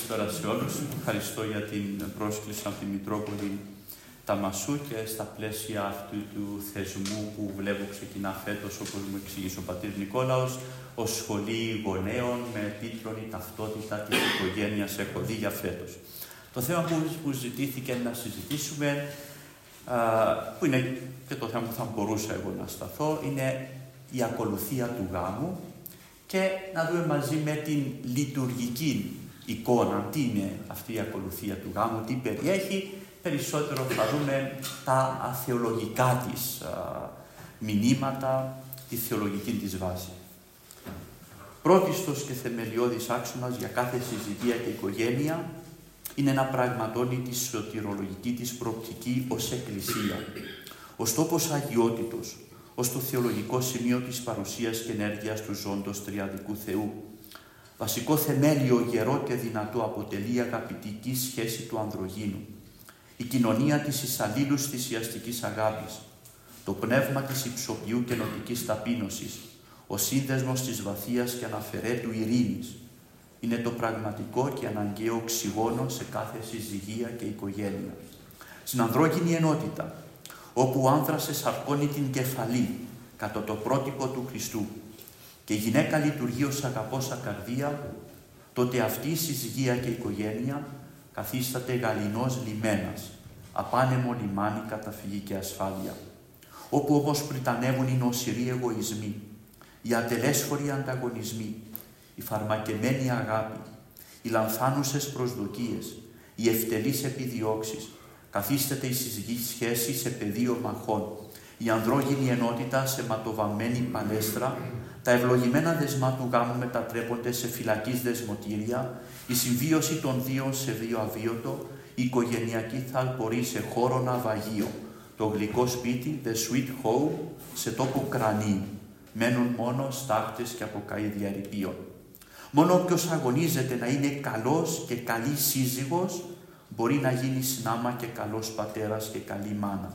Καλησπέρα σε όλους. Ευχαριστώ για την πρόσκληση από τη Μητρόπολη Ταμασού και στα πλαίσια αυτού του θεσμού που βλέπω ξεκινά φέτος, όπως μου εξήγησε ο πατήρ Νικόλαος, ως σχολή γονέων με τίτλο «Η ταυτότητα της οικογένειας» έχω δει για φέτος. Το θέμα που ζητήθηκε να συζητήσουμε, που είναι και το θέμα που θα μπορούσα εγώ να σταθώ, είναι η ακολουθία του γάμου και να δούμε μαζί με την λειτουργική εικόνα τι είναι αυτή η ακολουθία του γάμου, τι περιέχει. Περισσότερο θα δούμε τα αθεολογικά της μηνύματα, τη θεολογική της βάση. Πρώτιστος και θεμελιώδης άξονας για κάθε συζυγία και οικογένεια είναι να πραγματώνει τη σωτηρολογική της προοπτική ως Εκκλησία, ως τόπος αγιότητος, ως το θεολογικό σημείο της παρουσίας και ενέργειας του ζώντος τριαδικού Θεού. Βασικό θεμέλιο γερό και δυνατό αποτελεί η αγαπητική σχέση του ανδρογύνου, η κοινωνία της εισαλλήλους θυσιαστικής αγάπης, το πνεύμα της υψοποιού και νοτικής ταπείνωσης, ο σύνδεσμος της βαθείας και αναφερέτου ειρήνης, είναι το πραγματικό και αναγκαίο οξυγόνο σε κάθε συζυγία και οικογένεια. Στην ανδρόγυνη ενότητα, όπου ο άνδρας εσαρκώνει την κεφαλή κατά το πρότυπο του Χριστού και η γυναίκα λειτουργεί ως αγαπώσα καρδία, τότε αυτή η συζυγία και η οικογένεια καθίσταται γαληνός λιμένας, απάνεμο λιμάνι καταφυγή και ασφάλεια. Όπου όμως πριτανεύουν οι νοσηροί εγωισμοί, οι ατελέσφοροι ανταγωνισμοί, η φαρμακεμένη αγάπη, οι λανθάνουσες προσδοκίες, οι ευτελείς επιδιώξεις, καθίσταται η συζυγή σχέση σε πεδίο μαχών, η ανδρόγυνη ενότητα σε ματοβαμμένη παλέστρα, τα ευλογημένα δεσμά του γάμου μετατρέπονται σε φυλακής δεσμοτήρια, η συμβίωση των δύο σε βίο αβίωτο, η οικογενειακή θαλπορή σε χώρο ναυαγείο, το γλυκό σπίτι, the sweet home, σε τόπο κρανίου. Μένουν μόνο στάχτες και αποκαΐδια ερειπίων. Μόνο όποιος αγωνίζεται να είναι καλός και καλή σύζυγος, μπορεί να γίνει συνάμα και καλός πατέρας και καλή μάνα.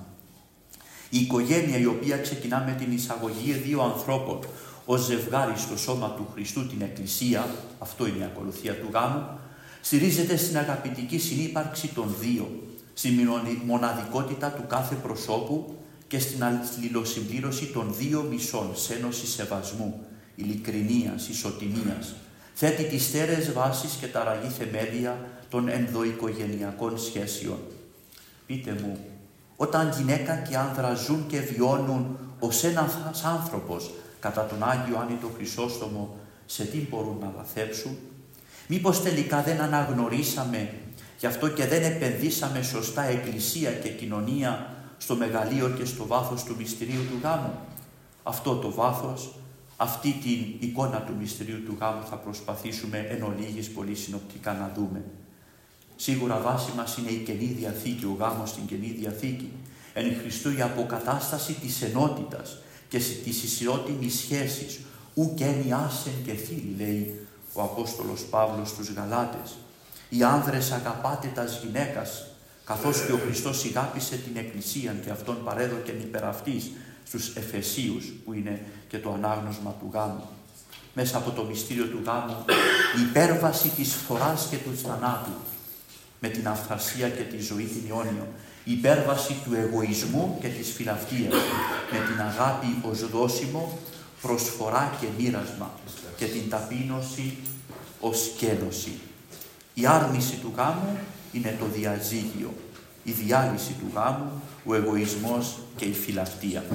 Η οικογένεια, η οποία ξεκινά με την εισαγωγή δύο ανθρώπων ως ζευγάρι στο σώμα του Χριστού, την Εκκλησία, αυτό είναι η ακολουθία του γάμου, στηρίζεται στην αγαπητική συνύπαρξη των δύο, στη μοναδικότητα του κάθε προσώπου και στην αλληλοσυμπλήρωση των δύο μισών, σε ένωση σεβασμού, ειλικρινίας, ισοτιμίας. Θέτει τις στέρεες βάσεις και τα ραγή θεμέλια των ενδοοικογενειακών σχέσεων. Πείτε μου, όταν γυναίκα και άνδρα ζουν και βιώνουν ως ένας άνθρωπος κατά τον Άγιο Άνητο Χρυσόστομο, σε τι μπορούν να βαθέψουν? Μήπως τελικά δεν αναγνωρίσαμε, γι' αυτό και δεν επενδύσαμε σωστά Εκκλησία και κοινωνία στο μεγαλείο και στο βάθος του μυστηρίου του γάμου? Αυτό το βάθος, αυτή την εικόνα του μυστηρίου του γάμου θα προσπαθήσουμε εν ολίγης πολύ συνοπτικά να δούμε. Σίγουρα βάση μας είναι η Καινή Διαθήκη, ο γάμος στην Καινή Διαθήκη. Εν Χριστού η αποκατάσταση της ενότητας και της ισιότιμης σχέσης, ου και άσεν και φίλοι, λέει ο Απόστολος Παύλος στους Γαλάτες. Οι άνδρες αγαπάτε τας γυναίκας, καθώς και ο Χριστός ηγάπησε την Εκκλησία και αυτόν παρέδοκεν υπεραυτής στους Εφεσίους, που είναι και το ανάγνωσμα του γάμου. Μέσα από το μυστήριο του γάμου, η υπέρβαση της φθοράς και του θανάτου, με την αυθαρσία και τη ζωή την αιώνιο, η υπέρβαση του εγωισμού και της φιλαυτίας, με την αγάπη ως δώσιμο, προσφορά και μοίρασμα και την ταπείνωση ως σκέλωση. Η άρνηση του γάμου είναι το διαζύγιο, η διάλυση του γάμου, ο εγωισμός και η φιλαυτία.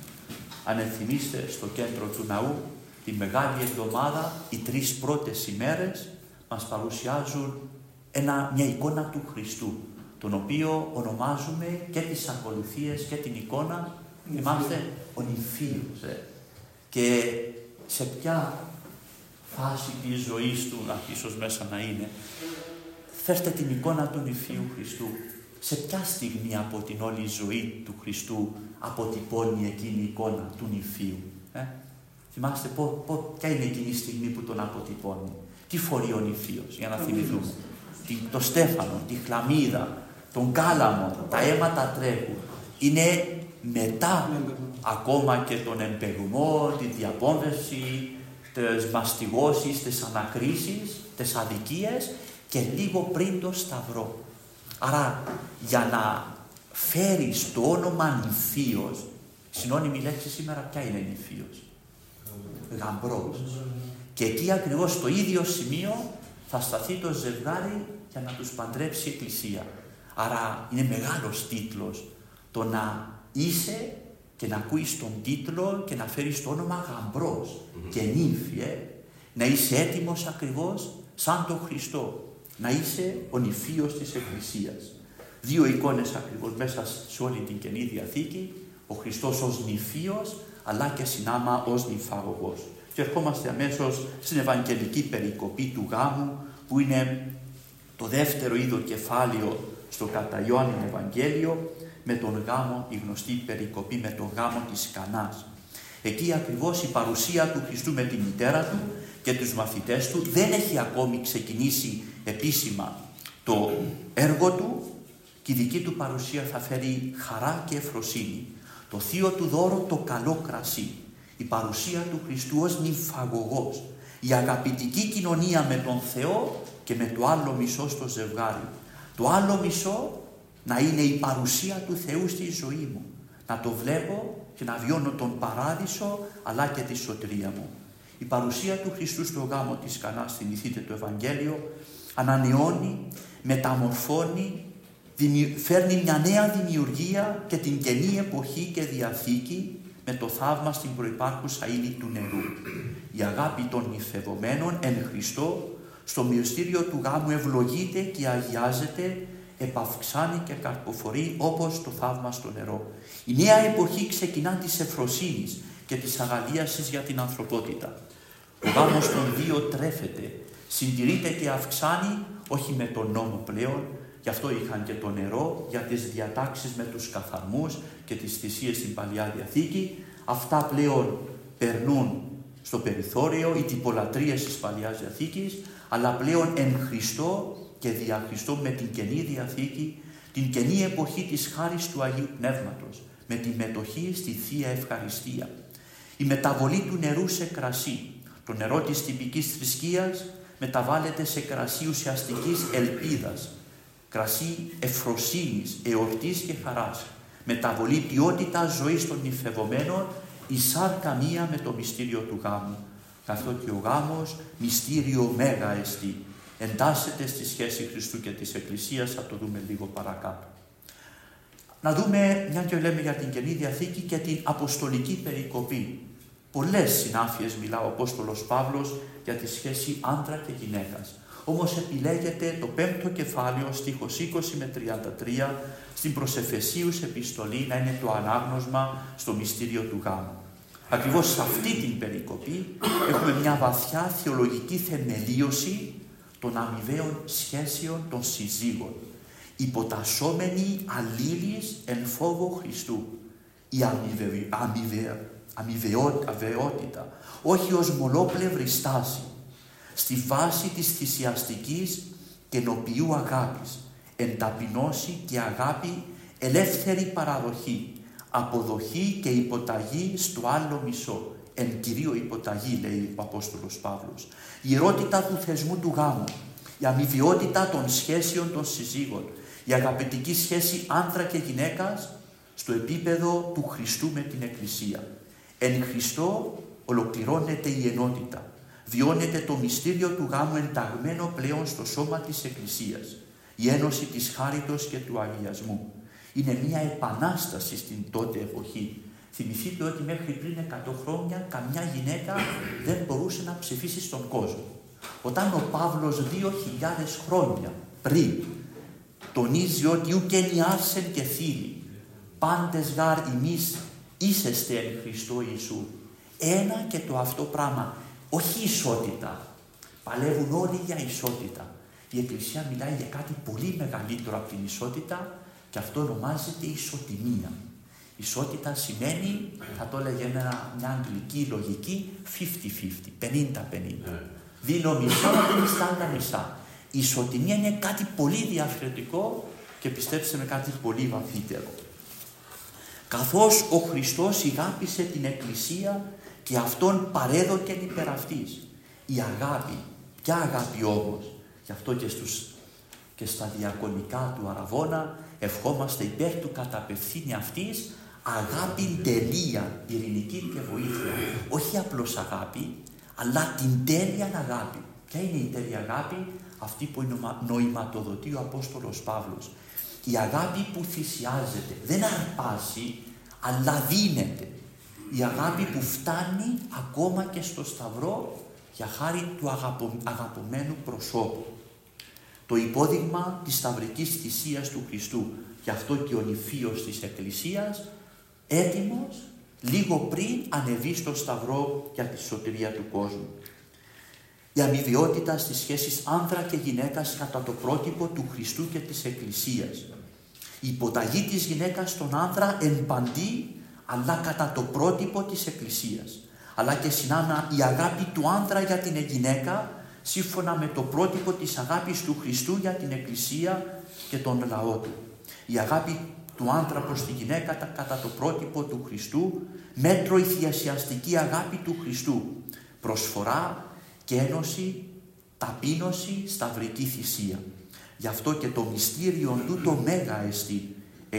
Αν ενθυμίστε, στο κέντρο του ναού, τη Μεγάλη Εβδομάδα, οι 3 πρώτες ημέρες μας παρουσιάζουν μια εικόνα του Χριστού, τον οποίο ονομάζουμε και τις ακολουθίες και την εικόνα, είμαστε ο νηφίος. Και σε ποια φάση της ζωής του, ίσως μέσα να είναι, φέρτε την εικόνα του νηφίου Χριστού. Σε ποια στιγμή από την όλη ζωή του Χριστού αποτυπώνει εκείνη η εικόνα του νηφίου? Θυμάστε ποια είναι εκείνη η στιγμή που τον αποτυπώνει? Τι φορεί ο νηφίος, για να θυμηθούμε? Το στέφανο, τη χλαμίδα, τον κάλαμο, τα αίματα τρέχουν. Είναι μετά ακόμα και τον εμπεγμό, τη διαπόμβευση, τις μαστιγώσεις, τις ανακρίσεις, τις αδικίες, και λίγο πριν το Σταυρό. Άρα για να φέρεις το όνομα νηφίος, συνώνυμη λέξη σήμερα ποια είναι νηφίος? Γαμπρός. Και εκεί ακριβώς στο ίδιο σημείο θα σταθεί το ζευγάρι για να τους παντρέψει η Εκκλησία. Άρα είναι μεγάλος τίτλος το να είσαι και να ακούεις τον τίτλο και να φέρεις το όνομα γαμπρός και νύμφη, να είσαι έτοιμος ακριβώς σαν τον Χριστό, να είσαι ο νηφίος της Εκκλησίας. Δύο εικόνες ακριβώς μέσα σε όλη την Καινή Διαθήκη, ο Χριστός ως νηφίος αλλά και συνάμα ως νυμφαγωγός. Και ερχόμαστε αμέσως στην Ευαγγελική περικοπή του γάμου, που είναι το δεύτερο είδο κεφάλαιο στο κατά Ιωάννην Ευαγγέλιο, με τον γάμο, η γνωστή περικοπή με τον γάμο της Κανάς. Εκεί ακριβώς η παρουσία του Χριστού με τη μητέρα του και τους μαθητές του δεν έχει ακόμη ξεκινήσει επίσημα το έργο του, και η δική του παρουσία θα φέρει χαρά και ευφροσύνη. Το θείο του δώρο, το καλό κρασί. Η παρουσία του Χριστού ως νυμφαγωγός. Η αγαπητική κοινωνία με τον Θεό και με το άλλο μισό στο ζευγάρι. Το άλλο μισό να είναι η παρουσία του Θεού στη ζωή μου. Να το βλέπω και να βιώνω τον παράδεισο αλλά και τη σωτηρία μου. Η παρουσία του Χριστού στο γάμο της Κανάς, θυμηθείτε το Ευαγγέλιο, ανανεώνει, μεταμορφώνει, φέρνει μια νέα δημιουργία και την Καινή Εποχή και Διαθήκη με το θαύμα στην προϋπάρχουσα ύλη του νερού. Η αγάπη των νηφευομένων εν Χριστώ στο μυστήριο του γάμου ευλογείται και αγιάζεται, επαυξάνει και καρποφορεί όπως το θαύμα στο νερό. Η νέα εποχή ξεκινά της ευφροσύνης και της αγαλίασης για την ανθρωπότητα. Ο γάμος των δύο τρέφεται, συντηρείται και αυξάνει, όχι με τον νόμο πλέον, γι' αυτό είχαν και το νερό, για τις διατάξεις με τους καθαρμούς και τις θυσίες στην Παλιά Διαθήκη. Αυτά πλέον περνούν στο περιθώριο, οι τυπολατρίες της Παλιάς Διαθήκης, αλλά πλέον εν Χριστώ και δια Χριστώ με την Καινή Διαθήκη, την Καινή Εποχή της χάρης του Αγίου Πνεύματος, με τη μετοχή στη Θεία Ευχαριστία. Η μεταβολή του νερού σε κρασί. Το νερό της τυπικής θρησκείας μεταβάλλεται σε κρασί ουσιαστικής ελπίδας, κρασί ευφροσύνης, εορτής και χαράς. Μεταβολή ποιότητα ζωής των νηφευομένων, η σάρκα μία με το μυστήριο του γάμου. Καθότι ο γάμος μυστήριο μέγα εστί. Εντάσσεται στη σχέση Χριστού και της Εκκλησίας, θα το δούμε λίγο παρακάτω. Να δούμε, μια και λέμε για την Καινή Διαθήκη, και την Αποστολική περικοπή. Πολλές συνάφειες μιλά ο Απόστολος Παύλος για τη σχέση άντρα και γυναίκας. Όμως επιλέγεται το 5ο κεφάλαιο, στίχος 20 με 33, στην προς Εφεσίους επιστολή να είναι το ανάγνωσμα στο μυστήριο του γάμου. Ακριβώς σε αυτή την περικοπή έχουμε μια βαθιά θεολογική θεμελίωση των αμοιβαίων σχέσεων των συζύγων. Υποτασσόμενοι αλλήλεις εν φόβο Χριστού. Η αμοιβαιότητα, όχι ως μονόπλευρη στάση, στη βάση της θυσιαστικής και νοποιού αγάπης, εν ταπεινώση και αγάπη, ελεύθερη παραδοχή, αποδοχή και υποταγή στο άλλο μισό, εν κυρίω υποταγή, λέει ο Απόστολος Παύλος. Η ιερότητα του θεσμού του γάμου, η αμοιβαιότητα των σχέσεων των συζύγων, η αγαπητική σχέση άντρα και γυναίκας στο επίπεδο του Χριστού με την Εκκλησία. Εν Χριστώ ολοκληρώνεται η ενότητα. Βιώνεται το μυστήριο του γάμου ενταγμένο πλέον στο σώμα της Εκκλησίας. Η ένωση της χάριτος και του αγιασμού. Είναι μια επανάσταση στην τότε εποχή. Θυμηθείτε ότι μέχρι πριν 100 χρόνια καμιά γυναίκα δεν μπορούσε να ψηφίσει στον κόσμο. Όταν ο Παύλος 2.000 χρόνια πριν τονίζει ότι ουκεν άρσεν και θύλη, πάντες γάρ ημείς είσεστε εν Χριστώ Ιησού. Ένα και το αυτό πράγμα, όχι ισότητα. Παλεύουν όλοι για ισότητα. Η Εκκλησία μιλάει για κάτι πολύ μεγαλύτερο από την ισότητα και αυτό ονομάζεται ισοτιμία. Ισότητα σημαίνει, θα το έλεγε μια αγγλική λογική, 50-50, 50-50. Δίνω μισά, δίνεις τα άλλα μισά. Η ισοτιμία είναι κάτι πολύ διαφορετικό και πιστέψτε με, κάτι πολύ βαθύτερο. Καθώς ο Χριστός ηγάπησε την Εκκλησία και Αυτόν παρέδοκεν υπέρ αυτής. Η αγάπη, ποια αγάπη όμως? Γι' αυτό και στα διακονικά του Αραβώνα ευχόμαστε υπέρ του καταπευθύνει αυτής αγάπη τελεία, ειρηνική και βοήθεια. Όχι απλώς αγάπη, αλλά την τέλεια αγάπη. Ποια είναι η τέλεια αγάπη? Αυτή που νοηματοδοτεί ο Απόστολος Παύλος. Η αγάπη που θυσιάζεται, δεν αρπάσει, αλλά δίνεται. Η αγάπη που φτάνει ακόμα και στο Σταυρό για χάρη του αγαπημένου προσώπου. Το υπόδειγμα της σταυρικής θυσίας του Χριστού. Γι' αυτό και ο νηφίος της Εκκλησίας, έτοιμος, λίγο πριν ανεβεί στο Σταυρό για τη σωτηρία του κόσμου. Η αμοιβαιότητα στις σχέσεις άνδρα και γυναίκας κατά το πρότυπο του Χριστού και της Εκκλησίας. Η υποταγή της γυναίκας στον άνδρα εν παντί, αλλά κατά το πρότυπο της Εκκλησίας. Αλλά και συνάνα η αγάπη του άνδρα για την γυναίκα, σύμφωνα με το πρότυπο της αγάπης του Χριστού για την Εκκλησία και τον λαό του. Η αγάπη του άνδρα προς τη γυναίκα κατά το πρότυπο του Χριστού, μέτρο η θυσιαστική αγάπη του Χριστού. Προσφορά και ένωση, ταπείνωση, σταυρική θυσία. Γι' αυτό και το μυστήριο του το μέγα εστί.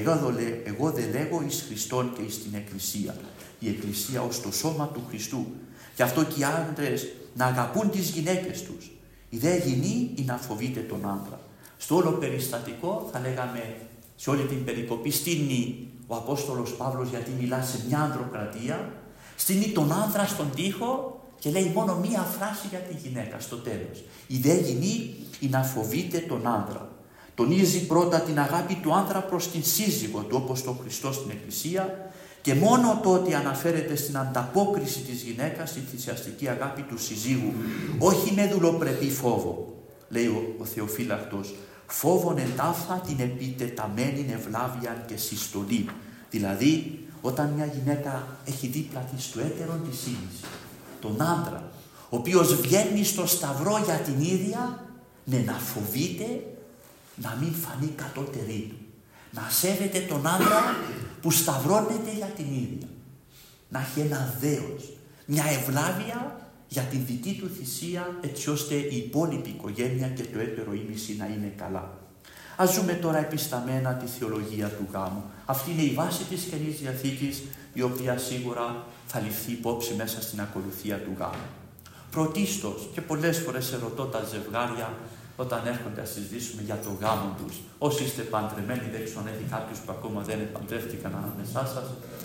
Εγώ δε λέγω εις Χριστόν και εις την Εκκλησία. Η Εκκλησία ως το σώμα του Χριστού. Γι' αυτό και οι άντρες να αγαπούν τις γυναίκες τους. Η δε γυνή ή να φοβείται τον άντρα. Στο όλο περιστατικό θα λέγαμε σε όλη την περικοπή στείνει ο Απόστολος Παύλος, γιατί μιλά σε μια ανδροκρατία, στείνει τον άνδρα στον τοίχο και λέει μόνο μία φράση για τη γυναίκα στο τέλος. Η δε γυνή ή να φοβείται τον άνδρα. Τονίζει πρώτα την αγάπη του άνδρα προς την σύζυγο του, όπως το Χριστό στην Εκκλησία, και μόνο τότε αναφέρεται στην ανταπόκριση της γυναίκας στη θυσιαστική αγάπη του συζύγου, όχι με δουλοπρεπή φόβο, λέει ο Θεοφύλακτος, φόβον εντάφθα την επιτεταμένη ευλάβεια και συστολή. Δηλαδή, όταν μια γυναίκα έχει δίπλα της το έτερον της ύλης, τον άντρα, ο οποίος βγαίνει στο Σταυρό για την ίδια, να φοβείται να μην φανεί κατώτερη του. Να σέβεται τον άντρα που σταυρώνεται για την ίδια. Να έχει ένα δέος, μια ευλάβεια για την δική του θυσία, έτσι ώστε η υπόλοιπη οικογένεια και το έτερο ήμιση να είναι καλά. Ας ζούμε τώρα επισταμένα τη θεολογία του γάμου. Αυτή είναι η βάση της Καινής Διαθήκης, η οποία σίγουρα θα ληφθεί υπόψη μέσα στην ακολουθία του γάμου. Πρωτίστως, και πολλές φορές ερωτώ τα ζευγάρια όταν έρχονται να συζητήσουμε για το γάμο τους. Όσοι είστε παντρεμένοι, δεν ξέρω αν έχει κάποιους που ακόμα δεν παντρεύτηκαν ανάμεσά σας.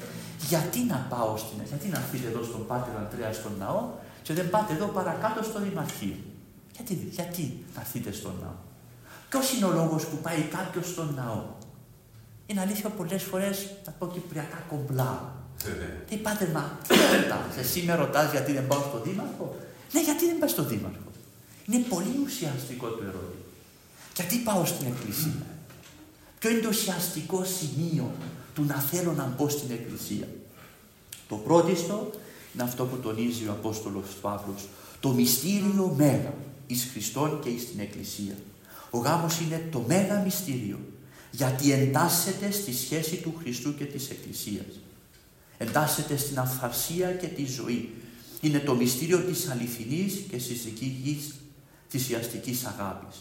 Γιατί να πάω γιατί να έρθετε εδώ στον Πάτερ Ανδρέα στον ναό και δεν πάτε εδώ παρακάτω στο Δημαρχείο? Γιατί να έρθετε στον ναό? Ποιος είναι ο λόγος που πάει κάποιος στον ναό? Είναι αλήθεια πολλές φορές, θα πω κυπριακά, κομπλάω. Τι πάτε, μα τι ρωτάς? Εσύ με ρωτάς γιατί δεν πάω στον Δήμαρχο? Ναι, γιατί δεν πας στον Δήμαρχο? Είναι πολύ ουσιαστικό το ερώτημα. Γιατί πάω στην Εκκλησία? Ποιο είναι το ουσιαστικό σημείο του να θέλω να μπω στην Εκκλησία? Το πρώτιστο είναι αυτό που τονίζει ο Απόστολος Παύλος. Το μυστήριο μέγα εις Χριστόν και εις την Εκκλησία. Ο γάμος είναι το μέγα μυστήριο, γιατί εντάσσεται στη σχέση του Χριστού και της Εκκλησίας. Εντάσσεται στην αυθαρσία και τη ζωή. Είναι το μυστήριο της αληθινής και συζυγικής θυσιαστικής αγάπης.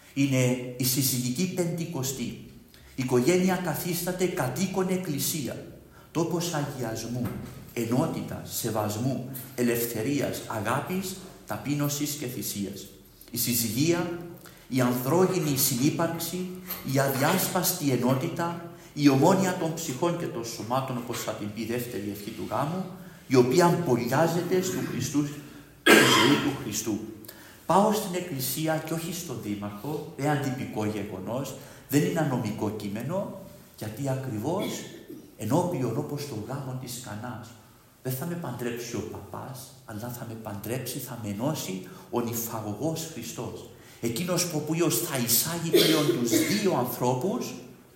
Είναι η συζυγική Πεντηκοστή. Η οικογένεια καθίσταται κατοίκον εκκλησία, τόπος αγιασμού, ενότητας, σεβασμού, ελευθερίας, αγάπης, ταπείνωσης και θυσίας. Η συζυγία, η ανδρόγυνη συνύπαρξη, η αδιάσπαστη ενότητα, η ομόνοια των ψυχών και των σωμάτων, όπως θα την πει η δεύτερη ευχή του γάμου, η οποία αμπολιάζεται στο Χριστού, στη ζωή του Χριστού. Πάω στην Εκκλησία και όχι στον Δήμαρχο, τυπικό γεγονός, δεν είναι ανομικό κείμενο, γιατί ακριβώς ενώπιον όπως το γάμο της Κανάς, δεν θα με παντρέψει ο παπάς, αλλά θα με παντρέψει, θα με ενώσει ο νηφαγωγός Χριστός. Εκείνος που οποίος θα εισάγει πλέον τους δύο ανθρώπους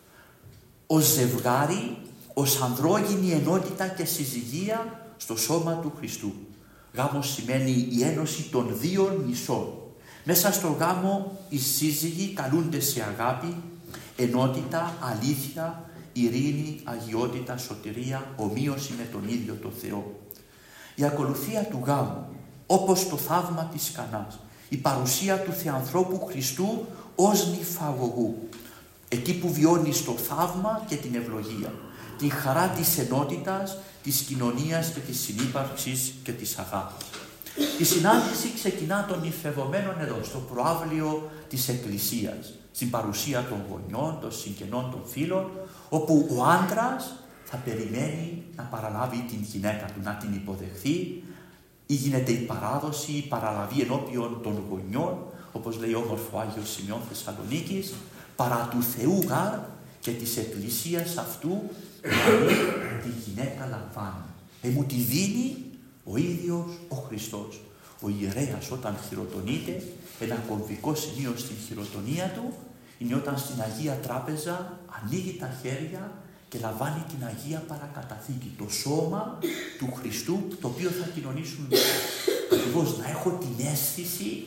ως ζευγάρι, ως ανδρόγυνη ενότητα και συζυγία στο σώμα του Χριστού. Γάμος σημαίνει η ένωση των δύο νησών. Μέσα στο γάμο οι σύζυγοι καλούνται σε αγάπη, ενότητα, αλήθεια, ειρήνη, αγιότητα, σωτηρία, ομοίωση με τον ίδιο τον Θεό. Η ακολουθία του γάμου, όπως το θαύμα της Κανάς, η παρουσία του Θεανθρώπου Χριστού ως νυφαγωγού. Εκεί που βιώνεις το θαύμα και την ευλογία, την χαρά της ενότητας, της κοινωνίας και της συνύπαρξης και της αγάπης. Η συνάντηση ξεκινά των νυφευομένων εδώ, στο προαύλιο της Εκκλησίας, στην παρουσία των γονιών, των συγγενών, των φίλων, όπου ο άντρας θα περιμένει να παραλάβει την γυναίκα του, να την υποδεχθεί, ή γίνεται η παράδοση, η παραλαβή ενώπιον των γονιών, όπως λέει όμορφο Άγιος Σημειών Θεσσαλονίκης, παρά του Θεού γάρ και της Εκκλησίας αυτού, δηλαδή τη γυναίκα λαμβάνει. Μου τη δίνει ο ίδιος ο Χριστός. Ο ιερέας όταν χειροτονείται, ένα κομβικό σημείο στην χειροτονία του είναι όταν στην Αγία Τράπεζα ανοίγει τα χέρια και λαμβάνει την Αγία Παρακαταθήκη, το σώμα του Χριστού, το οποίο θα κοινωνήσουν. Ακριβώς να έχω την αίσθηση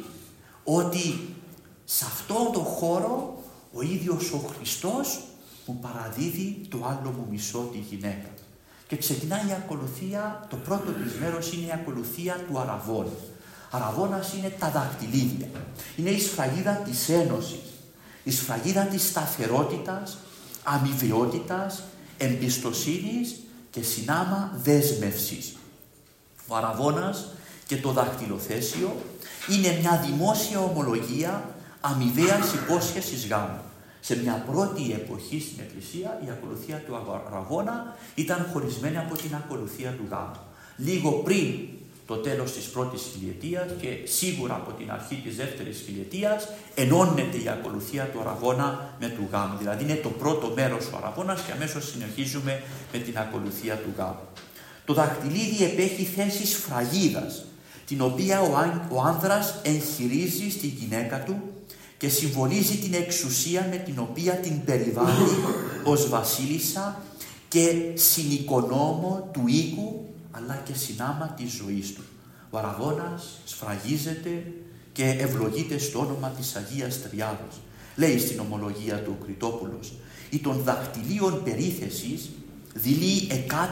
ότι σε αυτόν τον χώρο ο ίδιος ο Χριστός μου παραδίδει το άλλο μου μισό, τη γυναίκα. Και ξεκινάει η ακολουθία, το πρώτο της μέρος είναι η ακολουθία του αραβώνα. Αραβώνας είναι τα δακτυλίδια. Είναι η σφραγίδα της ένωσης, η σφραγίδα της σταθερότητας, αμοιβαιότητας, εμπιστοσύνης και συνάμα δέσμευσης. Ο αραβώνας και το δακτυλοθέσιο είναι μια δημόσια ομολογία αμοιβαίας υπόσχεσης γάμου. Σε μια πρώτη εποχή στην Εκκλησία η ακολουθία του αραβώνα ήταν χωρισμένη από την ακολουθία του γάμου. Λίγο πριν το τέλος της πρώτης χιλιετίας και σίγουρα από την αρχή της δεύτερης χιλιετίας ενώνεται η ακολουθία του αραβώνα με του γάμου. Δηλαδή είναι το πρώτο μέρος ο αραβώνας και αμέσως συνεχίζουμε με την ακολουθία του γάμου. Το δακτυλίδι επέχει θέση σφραγίδας, την οποία ο άνδρας εγχειρίζει στη γυναίκα του και συμβολίζει την εξουσία με την οποία την περιβάλλει ως βασίλισσα και συνοικονόμο του οίκου αλλά και συνάμα της ζωής του. Ο αραβώνας σφραγίζεται και ευλογείται στο όνομα της Αγίας Τριάδος. Λέει στην ομολογία του ο Κρητόπουλος, «Ή των δακτυλίων περίθεσης δειλεί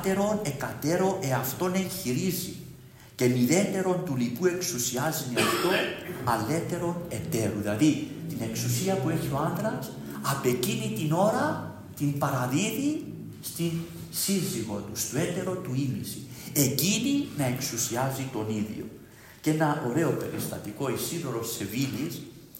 εκατέρο εαυτόν εγχειρίζει και μηδέτερον του λοιπού εξουσιάζει αυτό αλέτερον εταίρου». Δηλαδή την εξουσία που έχει ο άντρας απ' εκείνη την ώρα την παραδίδει στην σύζυγό του, στο έτερο του ήμιση. Εκείνη να εξουσιάζει τον ίδιο. Και ένα ωραίο περιστατικό, Ισίδωρος Σεβίλης,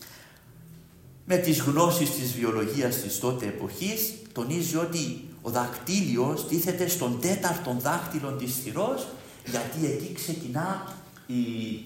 με τις γνώσεις της βιολογίας της τότε εποχής, τονίζει ότι ο δακτύλιος τίθεται στον τέταρτον δάχτυλο της θυρός, γιατί εκεί ξεκινά η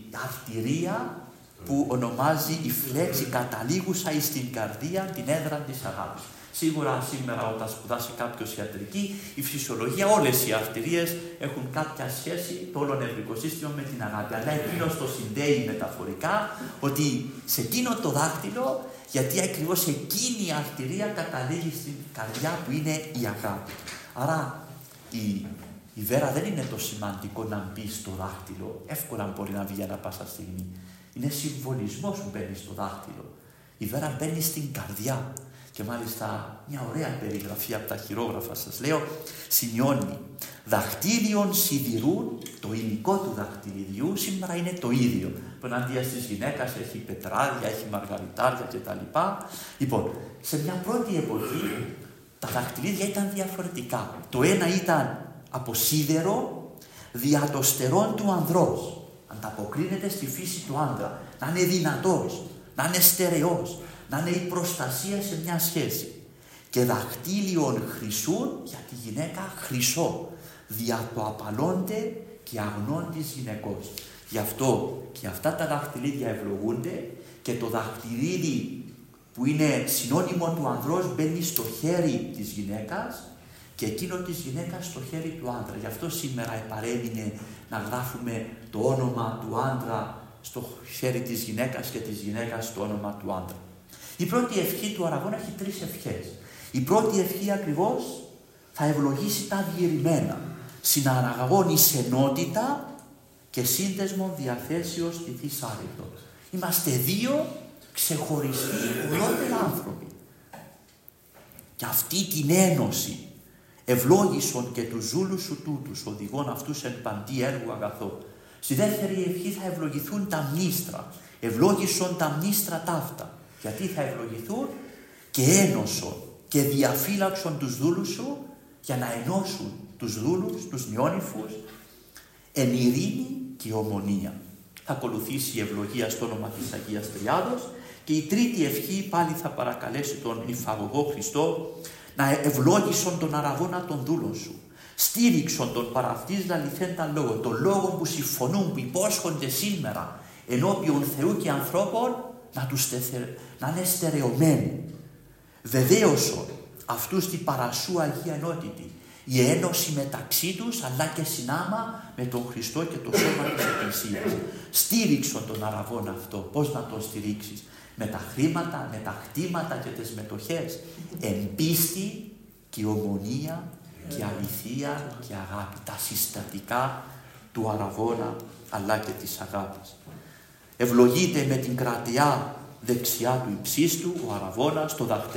αρτηρία που ονομάζει η φλέξη καταλήγουσα εις την καρδία, την έδρα της αγάπης. Σίγουρα σήμερα όταν σπουδάσει κάποιος ιατρική, η φυσιολογία, όλες οι αρτηρίες έχουν κάποια σχέση, το όλο νευρικό σύστημα με την αγάπη. Αλλά εκείνος το συνδέει μεταφορικά ότι σε εκείνο το δάχτυλο, γιατί ακριβώς εκείνη η αρτηρία καταλήγει στην καρδιά που είναι η αγάπη. Άρα η βέρα δεν είναι το σημαντικό να μπει στο δάχτυλο, εύκολα μπορεί να βγει ανά πάσα στιγμή. Είναι συμβολισμός που μπαίνει στο δάχτυλο. Η βέρα μπαίνει στην καρδιά. Και μάλιστα μια ωραία περιγραφή από τα χειρόγραφα σας λέω, σημειώνει δαχτύλιον σιδηρούν, το υλικό του δαχτυλιδιού σήμερα είναι το ίδιο. Απέναντία της γυναίκας έχει πετράδια, έχει μαργαριτάρια κτλ. Λοιπόν, σε μια πρώτη εποχή τα δαχτυλίδια ήταν διαφορετικά. Το ένα ήταν από σίδερο δια το στερόν του ανδρός. Ανταποκρίνεται στη φύση του άντρα. Να είναι δυνατός, να είναι στερεός, να είναι η προστασία σε μια σχέση. Και δαχτύλιον χρυσούν για τη γυναίκα χρυσό, δια το απαλώνται και αγνών της γυναικός. Γι' αυτό και αυτά τα δαχτυλίδια ευλογούνται και το δαχτυλίδι που είναι συνώνυμο του ανδρός μπαίνει στο χέρι της γυναίκας και εκείνο της γυναίκας στο χέρι του άντρα. Γι' αυτό σήμερα επαρέμεινε να γράφουμε το όνομα του άντρα στο χέρι της γυναίκας και της γυναίκας στο όνομα του άντρα. Η πρώτη ευχή του αραβώνα έχει 3 ευχές. Η πρώτη ευχή ακριβώς θα ευλογήσει τα διαιρημένα. Συναραγαγών εις ενότητα και σύνδεσμο διαθέσεως τη άρρητο. Είμαστε 2 ξεχωριστοί ολόκληροι άνθρωποι. Και αυτή την ένωση ευλόγησον και τους ζούλους σου τούτους, οδηγών αυτούς εν παντή έργου αγαθό. Στη δεύτερη ευχή θα ευλογηθούν τα μνήστρα, Ευλόγησον τα μνήστρα ταύτα. Γιατί θα ευλογηθούν? Και ένωσον και διαφύλαξον τους δούλους σου, για να ενώσουν τους δούλους, τους νιόνυφους, εν ειρήνη και ομονία. Θα ακολουθήσει η ευλογία στο όνομα της Αγίας Τριάδος και η τρίτη ευχή πάλι θα παρακαλέσει τον υφαγωγό Χριστό να ευλόγησον τον αραβώνα των δούλων σου. Στήριξον τον παραυτής λαληθέντα λόγο, τον λόγο που συμφωνούν, που υπόσχονται σήμερα ενώπιον Θεού και ανθρώπων, να είναι στερεωμένοι. Βεβαίωσον αυτούς την παρασού Αγία Ενότητη, η ένωση μεταξύ τους, αλλά και συνάμα με τον Χριστό και το σώμα της Εκκλησίας. Στήριξον τον αραβώνα αυτό. Πώς να τον στηρίξεις? Με τα χρήματα, με τα κτήματα και τις μετοχές. Εν πίστη και ομονία και αληθεία και αγάπη. Τα συστατικά του αραβώνα αλλά και της αγάπης. Ευλογείται με την κρατειά δεξιά του υψίστου ο αραβώνας,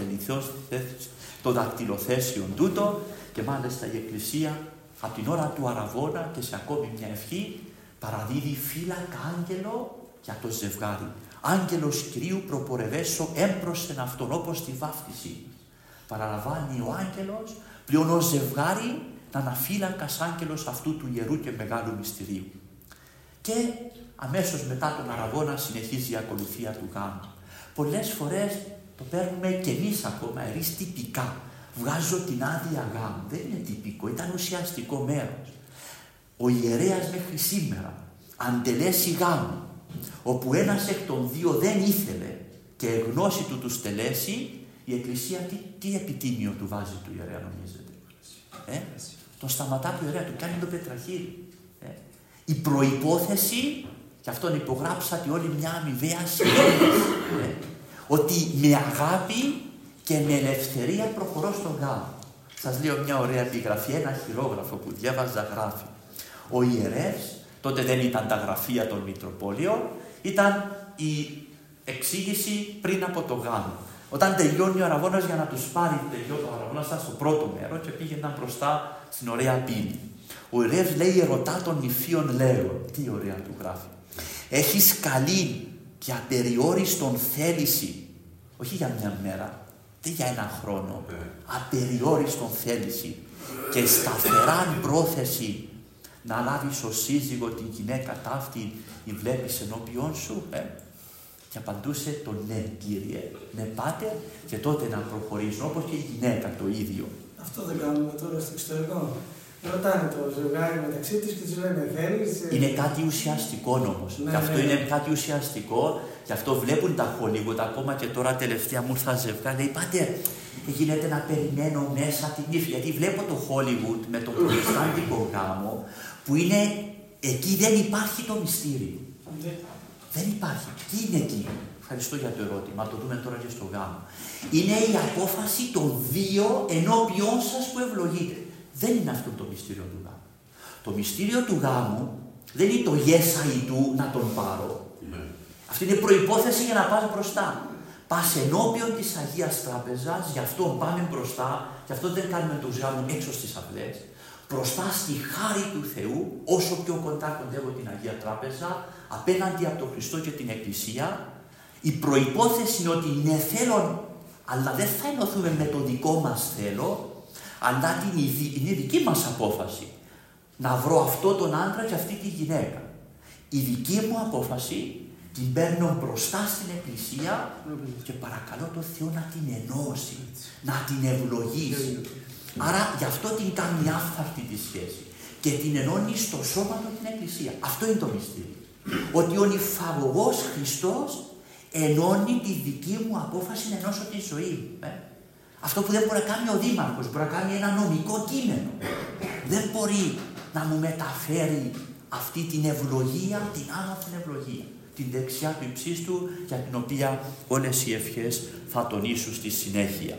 το δακτυλοθέσιον τούτο, και μάλιστα η Εκκλησία από την ώρα του αραβώνα και σε ακόμη μια ευχή παραδίδει φύλακα άγγελο για το ζευγάρι. Άγγελος Κυρίου προπορευέσω έμπροσθεν αυτόν, όπως τη βάφτιση. Παραλαμβάνει ο άγγελος πλέον ως ζευγάρι να αναφύλακας άγγελος αυτού του ιερού και μεγάλου μυστηρίου. Και αμέσως μετά τον αραβώνα συνεχίζει η ακολουθία του γάμου. Πολλές φορές το παίρνουμε και εμείς ακόμα ερείς τυπικά. Βγάζω την άδεια γάμου. Δεν είναι τυπικό, ήταν ουσιαστικό μέρος. Ο ιερέας μέχρι σήμερα αντελέσει γάμου, όπου ένας εκ των δύο δεν ήθελε και γνώση του τους τελέσει, η Εκκλησία τι επιτίμιο του βάζει του ιερέα, νομίζετε? Το σταματά του ιερέα, του κάνει το πετραχύρι. Η προϋπόθεση, και αυτόν υπογράψατε όλοι μια αμοιβαία συνένεση, ότι με αγάπη και με ελευθερία προχωρώ στον γάμο. Σας λέω μια ωραία επιγραφή, ένα χειρόγραφο που διάβαζα γράφει. Ο ιερεύς, τότε δεν ήταν τα γραφεία των Μητροπόλειων, ήταν η εξήγηση πριν από το γάμο. Όταν τελειώνει ο αραβώνας, για να τους πάρει, τελειώνει ο αραβώνας στο πρώτο μέρο και πήγαιναν μπροστά στην ωραία πύλη. Ο ιερεύς λέει, ερωτά των νηφίων λέω. Τι ωραία του γράφει. Έχεις καλή και απεριόριστον θέληση, όχι για μια μέρα, δεν για έναν χρόνο, απεριόριστον θέληση και σταθεράν πρόθεση να λάβεις ως σύζυγο την γυναίκα ταύτη, η βλέπεις ενώπιόν σου? Και απαντούσε το ναι, Κύριε, ναι πάτε, και τότε να προχωρήσουν, όπως και η γυναίκα το ίδιο. Αυτό δεν κάνουμε τώρα στο εξωτερικό. Ρωτάνε το ζευγάρι μεταξύ τους και τους λένε θέλεις. Είναι κάτι ουσιαστικό όμως. Ναι, και αυτό ναι. είναι κάτι ουσιαστικό, και αυτό βλέπουν τα Hollywood. Ακόμα και τώρα τελευταία μου ήρθα ζευγάρι, λέει, πάτερ, γίνεται να περιμένω μέσα την ύφη. Γιατί βλέπω το Hollywood με τον προτεστάντικο γάμο, που είναι, εκεί δεν υπάρχει το μυστήριο. Δεν υπάρχει. Τι είναι εκεί? Ευχαριστώ για το ερώτημα, το δούμε τώρα και στο γάμο. Είναι η απόφαση των δύο ενώπιόν σας που ευλογείτε. Δεν είναι αυτό το μυστήριο του γάμου. Το μυστήριο του γάμου δεν είναι το yes I do να τον πάρω. Αυτή είναι προϋπόθεση για να πας μπροστά. Πας ενώπιον της Αγίας Τράπεζας, γι' αυτό πάμε μπροστά, γι' αυτό δεν κάνουμε τους γάμους έξω στις αυλές. Μπροστά στη χάρη του Θεού, όσο πιο κοντά κοντεύω την Αγία Τράπεζα, απέναντι από τον Χριστό και την Εκκλησία, η προϋπόθεση είναι ότι ναι θέλω, αλλά δεν θα ενωθούμε με το δικό μας θέλω, αλλά είναι η δική μας απόφαση να βρω αυτό τον άντρα και αυτή τη γυναίκα. Η δική μου απόφαση την παίρνω μπροστά στην Εκκλησία και παρακαλώ τον Θεό να την ενώσει, να την ευλογήσει. Άρα γι' αυτό την κάνει άφθαρτη τη σχέση και την ενώνει στο σώμα του την Εκκλησία. Αυτό είναι το μυστήριο. Ότι ο νηφαγωγός Χριστός ενώνει τη δική μου απόφαση να ενώσω τη ζωή μου. Αυτό που δεν μπορεί να κάνει ο δήμαρχος, μπορεί να κάνει ένα νομικό κείμενο. Δεν μπορεί να μου μεταφέρει αυτή την ευλογία, την άνωθεν ευλογία, την δεξιά του υψίστου, για την οποία όλες οι ευχές θα τονίσουν στη συνέχεια.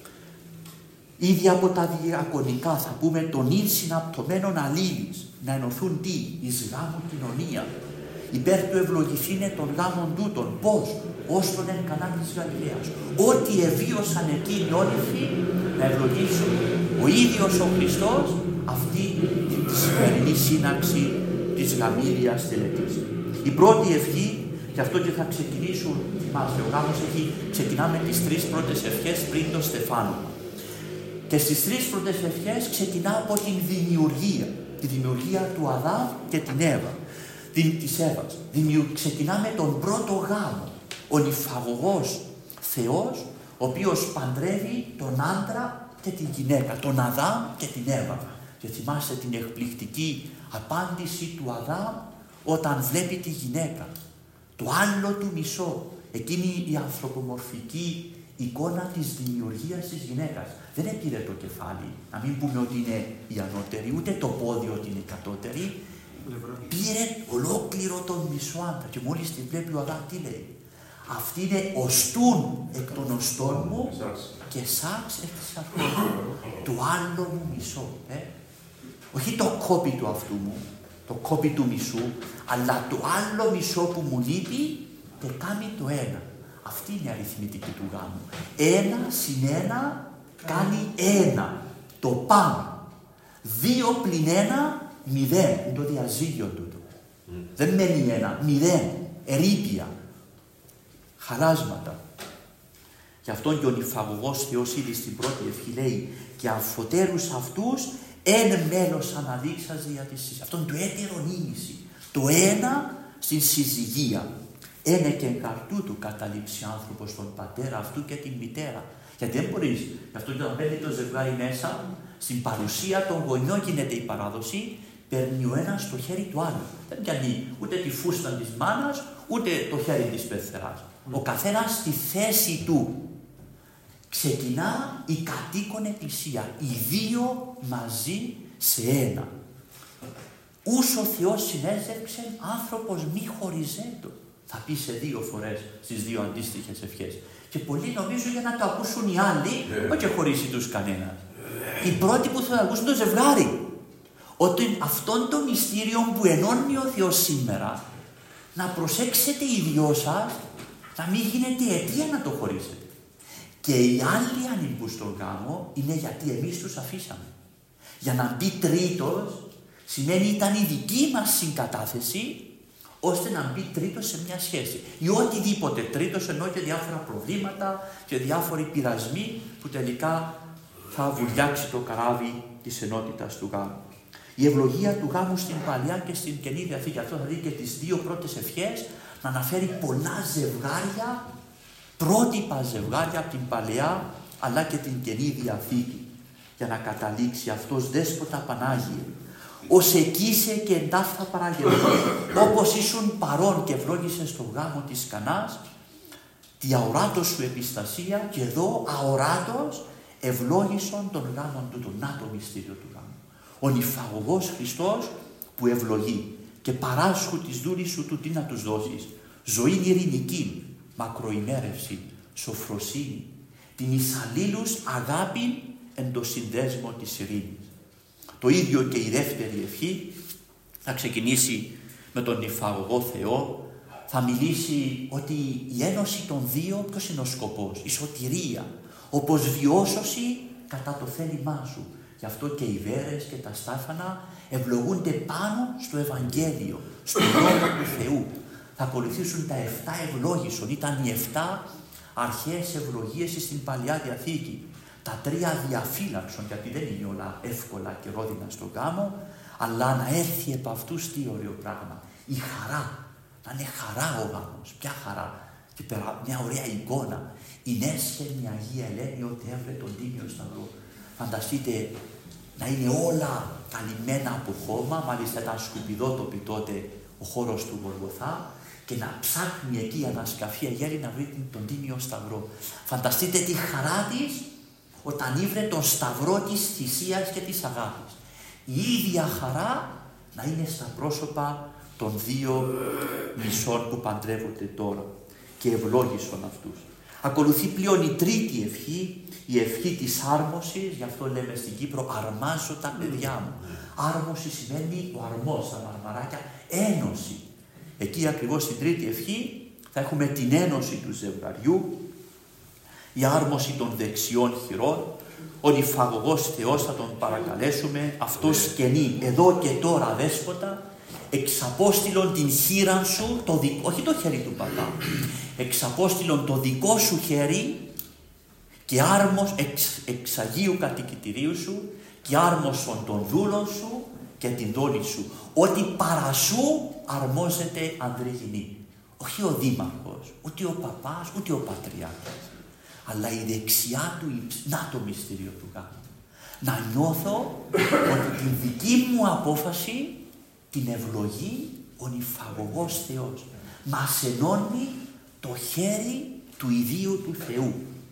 Ήδη από τα διακονικά θα πούμε τον ίν συναπτωμένων αλλήλης, να ενωθούν τι, εις γάμου κοινωνία. Υπέρ του ευλογηθήνε των γάμων τούτων. Πώς? Ως τον εν Κανά της Γαλιλαίας. Ό,τι εβίωσαν εκείνοι όνειφοι να ευλογήσουν ο ίδιος ο Χριστός αυτή τη σημερινή σύναξη της γαμήλιας τελετής. Η πρώτη ευχή Και αυτό και θα ξεκινήσουν, θυμάστε, ο γάμος ξεκινάμε τις 3 πρώτες ευχές πριν το στεφάνωμα. Και στις 3 πρώτες ευχές ξεκινά από την δημιουργία. Τη δημιουργία του Αδάμ και την Εύα. Της Εύας. Ξεκινάμε τον πρώτο γάμο. Ο νυφαγωγός Θεός, ο οποίος παντρεύει τον άντρα και την γυναίκα, τον Αδάμ και την Εύα. Και θυμάστε την εκπληκτική απάντηση του Αδάμ όταν βλέπει τη γυναίκα. Το άλλο του μισό. Εκείνη η ανθρωπομορφική εικόνα της δημιουργίας της γυναίκας. Δεν έπειρε το κεφάλι, να μην πούμε ότι είναι η ανώτερη, ούτε το πόδι ότι είναι η κατώτερη. Πήρε ολόκληρο τον μισό άντρα και μόλις την βλέπει ο Αδάμ τι λέει? Αυτή είναι οστούν εκ των οστών μου και σάξ εκ της αρχής μου. Το άλλο μου μισό. Όχι το κόπι του αυτού μου, το κόπι του μισού, αλλά το άλλο μισό που μου λείπει και κάνει το ένα. Αυτή είναι η αριθμητική του γάμου. 1 συν 1 κάνει 1. Το πάμε. 2 πλην 1, 0. Είναι το διαζύγιο τούτο. Δεν μένει 1, 0. Ερείπια. Χαράσματα. Γι' αυτόν και ο νυφαγωγός Θεός ήδη στην πρώτη ευχή λέει και αφωτέρους αυτούς εν μέλος αναδείξας δια της συζυγίας. Αυτό είναι το έτερον ήμιση. Το ένα στην συζυγία. Ένα και εγκαρτού του καταλήψει άνθρωπος τον πατέρα αυτού και την μητέρα. Γιατί δεν μπορείς. Γι' αυτό και όταν μπαίνει το ζευγάρι μέσα, στην παρουσία των γονιών γίνεται η παράδοση, παίρνει ο ένας το χέρι του άλλου. Δεν πιάνει ούτε τη φούστα της μάνας, ούτε το χέρι της πεθεράς. Ο καθένας στη θέση του. Ξεκινά η κατοίκον εκκλησία. Οι δύο μαζί σε ένα. Ούς ο Θεός συνέζευξε άνθρωπος μη χωριζέτο. Θα πει σε 2 φορές στις 2 αντίστοιχες ευχές. Και πολλοί νομίζουν για να το ακούσουν οι άλλοι, όχι χωρίσει τους κανένας. Οι πρώτοι που θα ακούσουν το ζευγάρι. Ότι αυτόν το μυστήριο που ενώνει ο Θεός σήμερα, να προσέξετε οι δυο σας, να μην γίνετε αιτία να το χωρίσετε. Και οι άλλοι αν μπουν στον γάμο, είναι γιατί εμείς τους αφήσαμε. Για να μπει τρίτος, σημαίνει ήταν η δική μας συγκατάθεση, ώστε να μπει τρίτος σε μια σχέση. Ή οτιδήποτε τρίτος, ενώ και διάφορα προβλήματα και διάφοροι πειρασμοί που τελικά θα βουλιάξει το καράβι της ενότητας του γάμου. Η ευλογία του γάμου στην Παλιά και στην Καινή Διαθήκη, αυτό θα δει και τις 2 πρώτες ευχές, να αναφέρει πολλά ζευγάρια, πρότυπα ζευγάρια από την Παλαιά αλλά και την Καινή Διαθήκη, για να καταλήξει αυτός δέσποτα Πανάγιε. Ως εκείσε και εντάφθα παραγγελθεί, όπως ήσουν παρόν και ευλόγησες στον γάμο της Κανάς, τη αοράτος σου επιστασία και εδώ αοράτος ευλόγησον τον γάμον του, να το μυστήριο του γάμου. Ο νυφαγωγός Χριστός που ευλογεί και παράσχου της δούλης σου του τι να τους δώσεις. Ζωή ειρηνική, μακροημέρευση, σοφροσύνη, την εισαλλήλους αγάπη εν το συνδέσμο της ειρήνης. Το ίδιο και η δεύτερη ευχή θα ξεκινήσει με τον νυφαγωγό Θεό, θα μιλήσει ότι η ένωση των δύο, ποιος είναι ο σκοπός, η σωτηρία, όπως βιώσωση κατά το θέλημά σου. Γι' αυτό και οι βέρες και τα στάφανα ευλογούνται πάνω στο Ευαγγέλιο, στον νόμο του Θεού. Θα ακολουθήσουν τα 7 ευλόγησον, ήταν οι 7 αρχαίες ευλογίες στην Παλιά Διαθήκη. Τα 3 διαφύλαξον, γιατί δεν είναι όλα εύκολα και ρόδινα στον γάμο, αλλά να έρθει επ' αυτούς τι ωραίο πράγμα. Η χαρά, να είναι χαρά ο γάμος. Ποια χαρά? Και μια ωραία εικόνα. Η νέσχερνη Αγία Ελένη ότι έβρε τον Τίμιο Σταυρό. Φανταστείτε να είναι όλα καλυμμένα από χώμα, μάλιστα ήταν σκουπιδότοπη τότε ο χώρος του Γολγοθά, και να ψάχνει εκεί η ανασκαφή αγέλη να βρει τον Τίμιο Σταυρό. Φανταστείτε τη χαρά της όταν ήβρε τον σταυρό της θυσίας και της αγάπης. Η ίδια χαρά να είναι στα πρόσωπα των 2 μισών που παντρεύονται τώρα και ευλόγησον αυτούς. Ακολουθεί πλέον η τρίτη ευχή, η ευχή της άρμωσης, γι' αυτό λέμε στην Κύπρο αρμάζω τα παιδιά μου. Άρμωση σημαίνει ο αρμός στα μαρμαράκια, ένωση. Εκεί ακριβώς στην τρίτη ευχή θα έχουμε την ένωση του ζευγαριού, η άρμωση των δεξιών χειρών, ο νυφαγωγός Θεός θα τον παρακαλέσουμε, αυτός καινή, εδώ και τώρα δέσποτα, εξαπόστηλον την χείρα σου, όχι το χέρι του παπά, εξαπόστηλον το δικό σου χέρι και άρμος εξ Αγίου κατοικητηρίου σου και άρμοσον των δούλων σου και την δόλη σου, ότι παρασού αρμόζεται ανδρή. Όχι ο δήμαρχος, ούτε ο παπάς, ούτε ο πατριάρχης, αλλά η δεξιά του να το μυστήριο του γάμου. Να νιώθω ότι την δική μου απόφαση την ευλογεί ο νυφαγωγός Θεός. Μας ενώνει το χέρι του ιδίου του Θεού.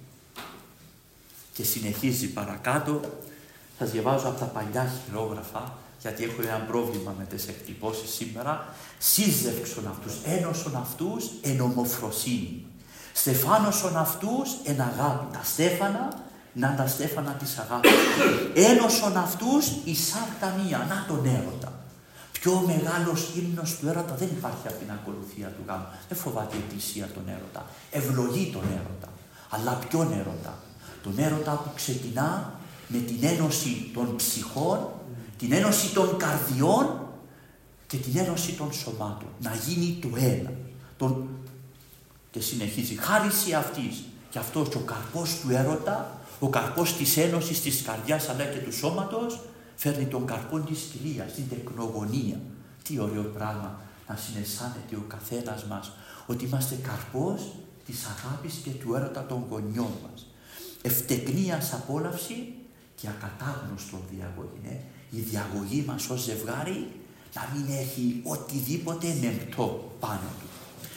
Και συνεχίζει παρακάτω, θα διαβάζω από τα παλιά χειρόγραφα, γιατί έχω ένα πρόβλημα με τις εκτυπώσεις σήμερα. Σύζευξον αυτούς, ένωσον αυτούς εν ομοφροσύνη. Στεφάνωσον αυτούς εν αγάπη. Τα στέφανα, να τα στέφανα της αγάπης. Ένωσον αυτούς εις αρταμία, να τον έρωτα. Πιο μεγάλος ύμνος του έρωτα δεν υπάρχει από την ακολουθία του γάμου. Δεν φοβάται η Εκκλησία τον έρωτα. Ευλογεί τον έρωτα. Αλλά ποιον έρωτα? Τον έρωτα που ξεκινά με την ένωση των ψυχών, την ένωση των καρδιών και την ένωση των σωμάτων. Να γίνει το ένα. Και συνεχίζει. Χάριση αυτής. Και αυτός ο καρπός του έρωτα, ο καρπός της ένωσης της καρδιάς αλλά και του σώματος, φέρνει τον καρπό της κοιλίας, την τεκνογωνία. Τι ωραίο πράγμα να συναισθάνεται ο καθένας μας ότι είμαστε καρπός της αγάπης και του έρωτα των γονιών μας. Ευτεκνίας απόλαυση και ακατάγνωστον διαγωγή. Η διαγωγή μας ως ζευγάρι να μην έχει οτιδήποτε μεμπτό πάνω του.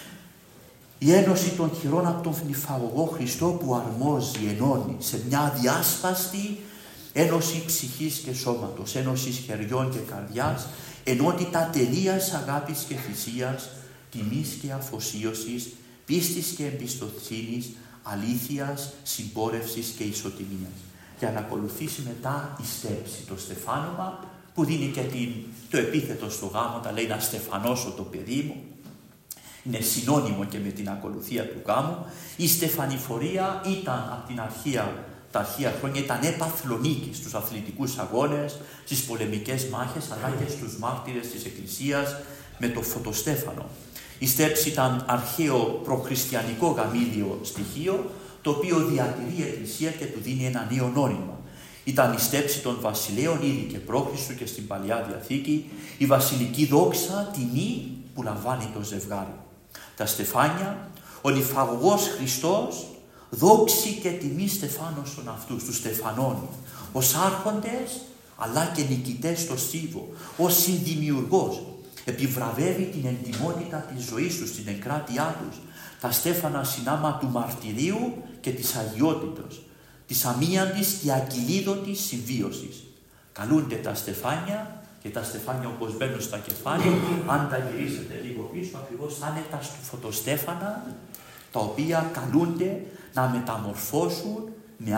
Η ένωση των χειρών από τον νυφαγωγό Χριστό που αρμόζει, ενώνει σε μια αδιάσπαστη ένωση ψυχής και σώματος, ένωση χεριών και καρδιάς, ενότητα τελείας αγάπης και θυσίας, τιμής και αφοσίωσης, πίστης και εμπιστοσύνης, αλήθειας, συμπόρευσης και ισοτιμίας. Για να ακολουθήσει μετά η στέψη, το στεφάνωμα που δίνει και το επίθετο στο γάμο, τα λέει να στεφανώσω το παιδί μου. Είναι συνώνυμο και με την ακολουθία του γάμου. Η στεφανιφορία ήταν από τα αρχαία χρόνια, ήταν έπαθλο νίκη στους αθλητικούς αγώνες, στις πολεμικές μάχες, αλλά και στους μάρτυρες της Εκκλησίας με το φωτοστέφανο. Η στέψη ήταν αρχαίο προχριστιανικό γαμήλιο στοιχείο, το οποίο διατηρεί η Εκκλησία και του δίνει ένα νέο νόημα. Ήταν η στέψη των βασιλέων ήδη και π.Χ. και στην Παλιά Διαθήκη, η βασιλική δόξα, τιμή που λαμβάνει το ζευγάρι. Τα στεφάνια, ο νυφαγωγός Χριστός, δόξη και τιμή στεφάνωσον αυτούς, τους στεφανώνει, ως άρχοντες αλλά και νικητές στο στίβο, ως συνδημιουργός. Επιβραβεύει την εντιμότητα της ζωής τους, την εγκράτειά τους. Τα στέφανα συνάμα του μαρτυρίου και της αγιότητος, της αμίαντης και ακυλίδωτης συμβίωσης. Καλούνται τα στεφάνια και τα στεφάνια όπως μπαίνουν στα κεφάλια, αν τα γυρίσετε λίγο πίσω, ακριβώς θα είναι τα φωτοστέφανα, τα οποία καλούνται να μεταμορφώσουν με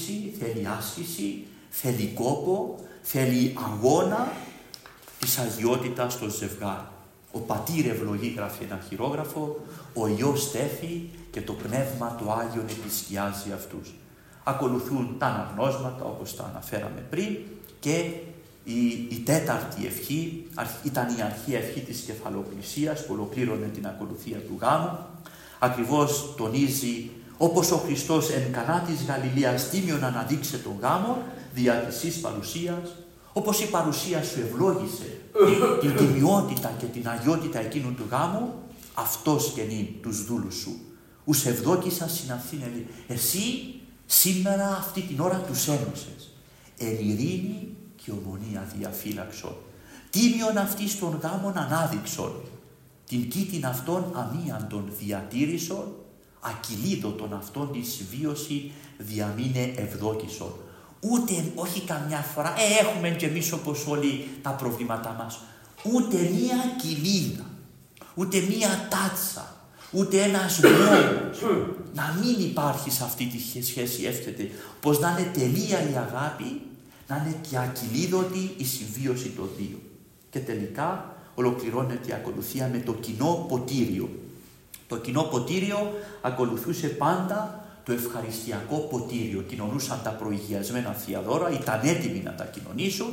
άσκηση, θέλει κόπο, θέλει αγώνα της αγιότητας στο ζευγάρι. Ο πατήρ ευλογεί, γράφει ένα χειρόγραφο, ο Υιός στέφει και το Πνεύμα το Άγιον επισκιάζει αυτούς. Ακολουθούν τα αναγνώσματα όπως τα αναφέραμε πριν και η τέταρτη ευχή ήταν η αρχαία ευχή της κεφαλοκλησίας που ολοκλήρωνε την ακολουθία του γάμου. Ακριβώς τονίζει, όπως ο Χριστός εν Κανά της Γαλιλαίας τίμιον αναδείξε τον γάμο δια της παρουσίας, όπως η παρουσία σου ευλόγησε την τιμιότητα και την αγιότητα εκείνου του γάμου, αυτός και νυν τους δούλους σου. Ους ευδόκησα συναθήνε, εσύ σήμερα αυτή την ώρα τους ένωσες. Εν ειρήνη και ομονία διαφύλαξον. Τίμιον αυτής των γάμων ανάδειξον. Την κήτην αυτών αμίαντον διατήρησον, ακυλίδωτον αυτών τη συμβίωση διαμείνε ευδόκησον. Ούτε, όχι καμιά φορά, έχουμε κι εμείς όπως όλοι τα προβλήματά μας, ούτε μία κοιλίδα, ούτε μία τάτσα, ούτε ένας νόμος να μην υπάρχει σε αυτή τη σχέση εύθετη, πως να είναι τελεία η αγάπη, να είναι και ακυλίδωτη η συμβίωση των δύο. Και τελικά ολοκληρώνεται η ακολουθία με το κοινό ποτήριο. Το κοινό ποτήριο ακολουθούσε πάντα το ευχαριστιακό ποτήριο. Κοινωνούσαν τα προηγιασμένα θεία δώρα, ήταν έτοιμοι να τα κοινωνήσουν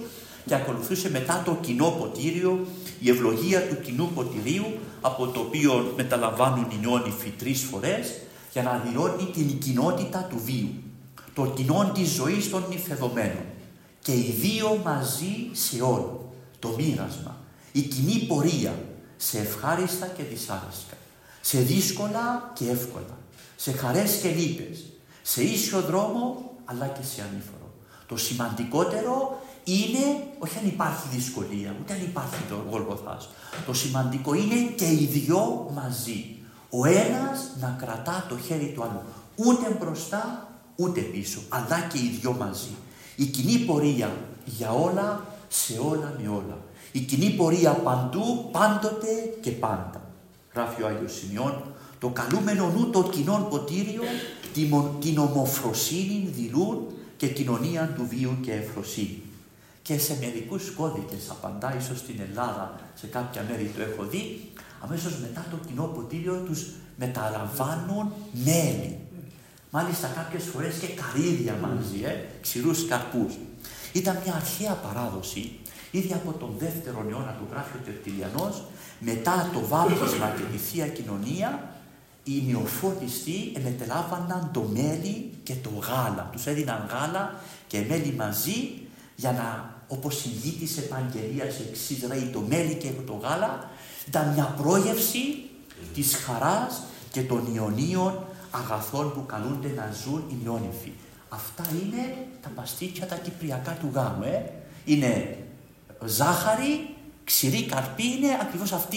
και ακολουθούσε μετά το κοινό ποτήριο, η ευλογία του κοινού ποτηρίου, από το οποίο μεταλαμβάνουν οι νιόνυφοι 3 φορές, για να δηλώνει την κοινότητα του βίου, το κοινό της ζωής των νυφεδωμένων. Και οι δύο μαζί σε όλο, το μοίρασμα, η κοινή πορεία, σε ευχάριστα και δυσάρεστα, σε δύσκολα και εύκολα, σε χαρές και λύπες, σε ίσιο δρόμο αλλά και σε ανήφορο. Το σημαντικότερο είναι, όχι αν υπάρχει δυσκολία, ούτε αν υπάρχει το Γολγοθάς. Το σημαντικό είναι και οι δυο μαζί. Ο ένας να κρατά το χέρι του άλλου, ούτε μπροστά ούτε πίσω, αλλά και οι δυο μαζί. Η κοινή πορεία για όλα, σε όλα με όλα. Η κοινή πορεία παντού, πάντοτε και πάντα. Γράφει ο Άγιος Σημειών, το καλούμενο νου το κοινόν ποτήριο, την ομοφροσύνη δηλούν και κοινωνία του βίου και ευφροσύνη. Και σε μερικούς κώδικες απαντά, ίσως στην Ελλάδα, σε κάποια μέρη το έχω δει, αμέσως μετά το κοινό ποτήριο τους μεταλαμβάνουν μέλι. Μάλιστα κάποιες φορές και καρύδια μαζί, ξηρούς καρπούς. Ήταν μια αρχαία παράδοση, ήδη από τον 2ο αιώνα του γράφει ο Τερτυλιανός, μετά το βάπτισμα και τη Θεία Κοινωνία, οι νεοφώτιστοι μετελάβαναν το μέλι και το γάλα. Τους έδιναν γάλα και μέλι μαζί, για να, όπως συνηγεί της Επαγγελίας εξής, λέει, το μέλι και το γάλα ήταν μια πρόγευση της χαράς και των ιωνίων αγαθών που καλούνται να ζουν οι νιόνυφοι. Αυτά είναι τα παστίτσια τα κυπριακά του γάμου. Είναι ζάχαρη, ξηρή καρπή, είναι ακριβώς αυτή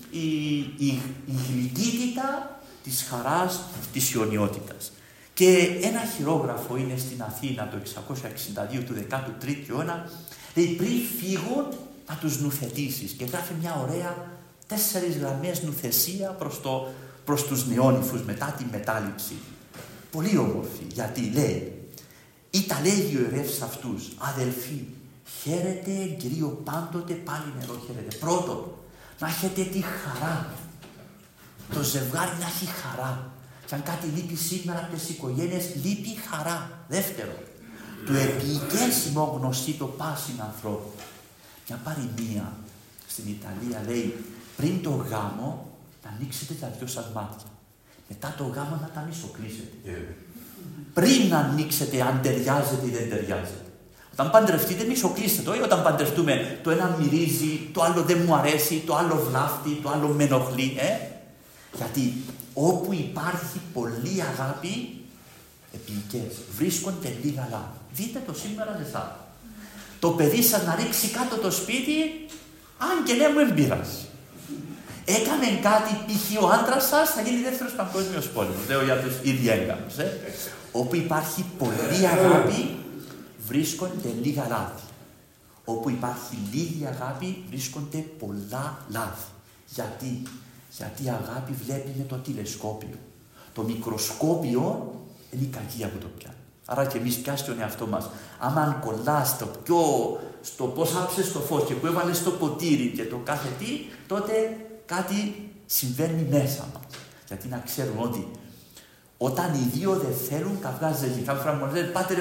η γλυκύτητα της χαράς, της ιωνιότητας. Και ένα χειρόγραφο είναι στην Αθήνα το 662 του 13ου αιώνα, λέει, πριν φύγουν να τους νουθετήσεις, και γράφει μια ωραία 4 γραμμές νουθεσία προς τους νεόνυφους μετά τη μετάληψη. Πολύ όμορφη, γιατί λέει, ή τα λέγει ο ιερεύς αυτούς, αδελφοί, χαίρετε Κυρίω πάντοτε, πάλι νερό χαίρετε. Πρώτον, να έχετε τη χαρά, το ζευγάρι να έχει χαρά. Και αν κάτι λείπει σήμερα από τις οικογένειες, λείπει χαρά. Δεύτερον, το επικέσιμο γνωστή το πάσιν ανθρώπου. Μια παροιμία στην Ιταλία λέει, πριν το γάμο να ανοίξετε τα 2 σας μάτια. Μετά το γάμο να τα μισοκλείσετε. Πριν να ανοίξετε αν ταιριάζετε ή δεν ταιριάζετε. Όταν παντρευτείτε, μισοκλείστε το, ή όταν παντρευτούμε, το ένα μυρίζει, το άλλο δεν μου αρέσει, το άλλο βλάφτει, το άλλο με ενοχλεί. Γιατί όπου υπάρχει πολλή αγάπη, επίοικες, βρίσκονται λίγα λάθη. Δείτε το σήμερα δεθά. Το παιδί σας να ρίξει κάτω το σπίτι, αν και ναι μου εμπειράζει. Έκανε κάτι, π.χ. ο άντρας σας, θα γίνει 2ος παγκόσμιος πόλεμος. Λέω για τους ίδιοι έγκαμους. Όπου υπάρχει πολλή αγάπη, βρίσκονται λίγα λάθη. Όπου υπάρχει λίγη αγάπη, βρίσκονται πολλά λάθη. Γιατί η αγάπη βλέπει με το τηλεσκόπιο. Το μικροσκόπιο είναι η κακία που το πιάνει. Άρα και εμείς πιάστε τον εαυτό μας. Άμα κολλάς στο πώς άψες το φως και που έβαλες το ποτήρι και το κάθε τι, τότε κάτι συμβαίνει μέσα μας. Γιατί να ξέρουν ότι όταν οι δύο δεν θέλουν, καυγάζει. Κάποια φορά μου λένε, πάτερ,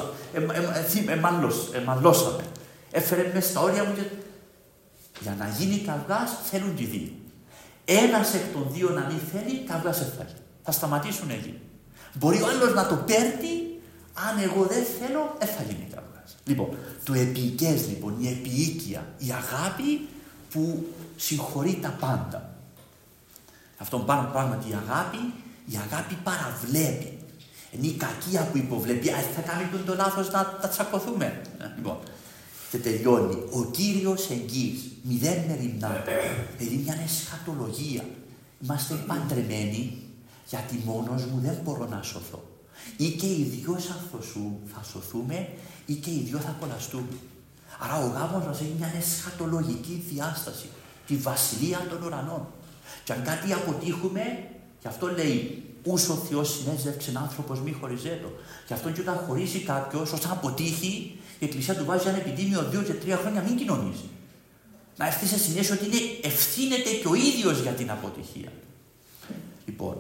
εμαλώσαμε. Έφερε μέσα στα όρια μου και... Για να γίνει καυγάς θέλουν και οι δύο. Ένας εκ των δύο να μην θέλει, καυγάς έφαγε. Θα σταματήσουν εκεί. Μπορεί ο άλλος να το παίρνει, αν εγώ δεν θέλω, θα γίνει καυγάς. Λοιπόν, το επίοικες, λοιπόν, η επίοικια, η αγάπη που συγχωρεί τα πάντα. Αυτόν πράγματι η αγάπη παραβλέπει. Είναι η κακία που υποβλέπει. Θα κάνει το λάθος να τα τσακωθούμε. Λοιπόν, και τελειώνει. Ο Κύριος εγγύης, μηδέν μεριμνάται. Δηλαδή μια εσχατολογία. Είμαστε παντρεμένοι, γιατί μόνος μου δεν μπορώ να σωθώ. Ή και οι δυο θα σωθούμε, ή και οι δυο θα κολλαστούμε. Άρα ο γάμος μας έχει μια εσχατολογική διάσταση. Τη βασιλεία των ουρανών. Και αν κάτι αποτύχουμε, γι' αυτό λέει, ούς ο Θεός συνέζευξεν άνθρωπος μη χωριζέτο. Γι' αυτό και όταν χωρίσει κάποιος, όταν αποτύχει, η Εκκλησία του βάζει ένα επιτήμιο 2 και 3 χρόνια μην κοινωνήσει. Να έρθει σε συνέστηση ότι ευθύνεται και ο ίδιος για την αποτυχία. Λοιπόν,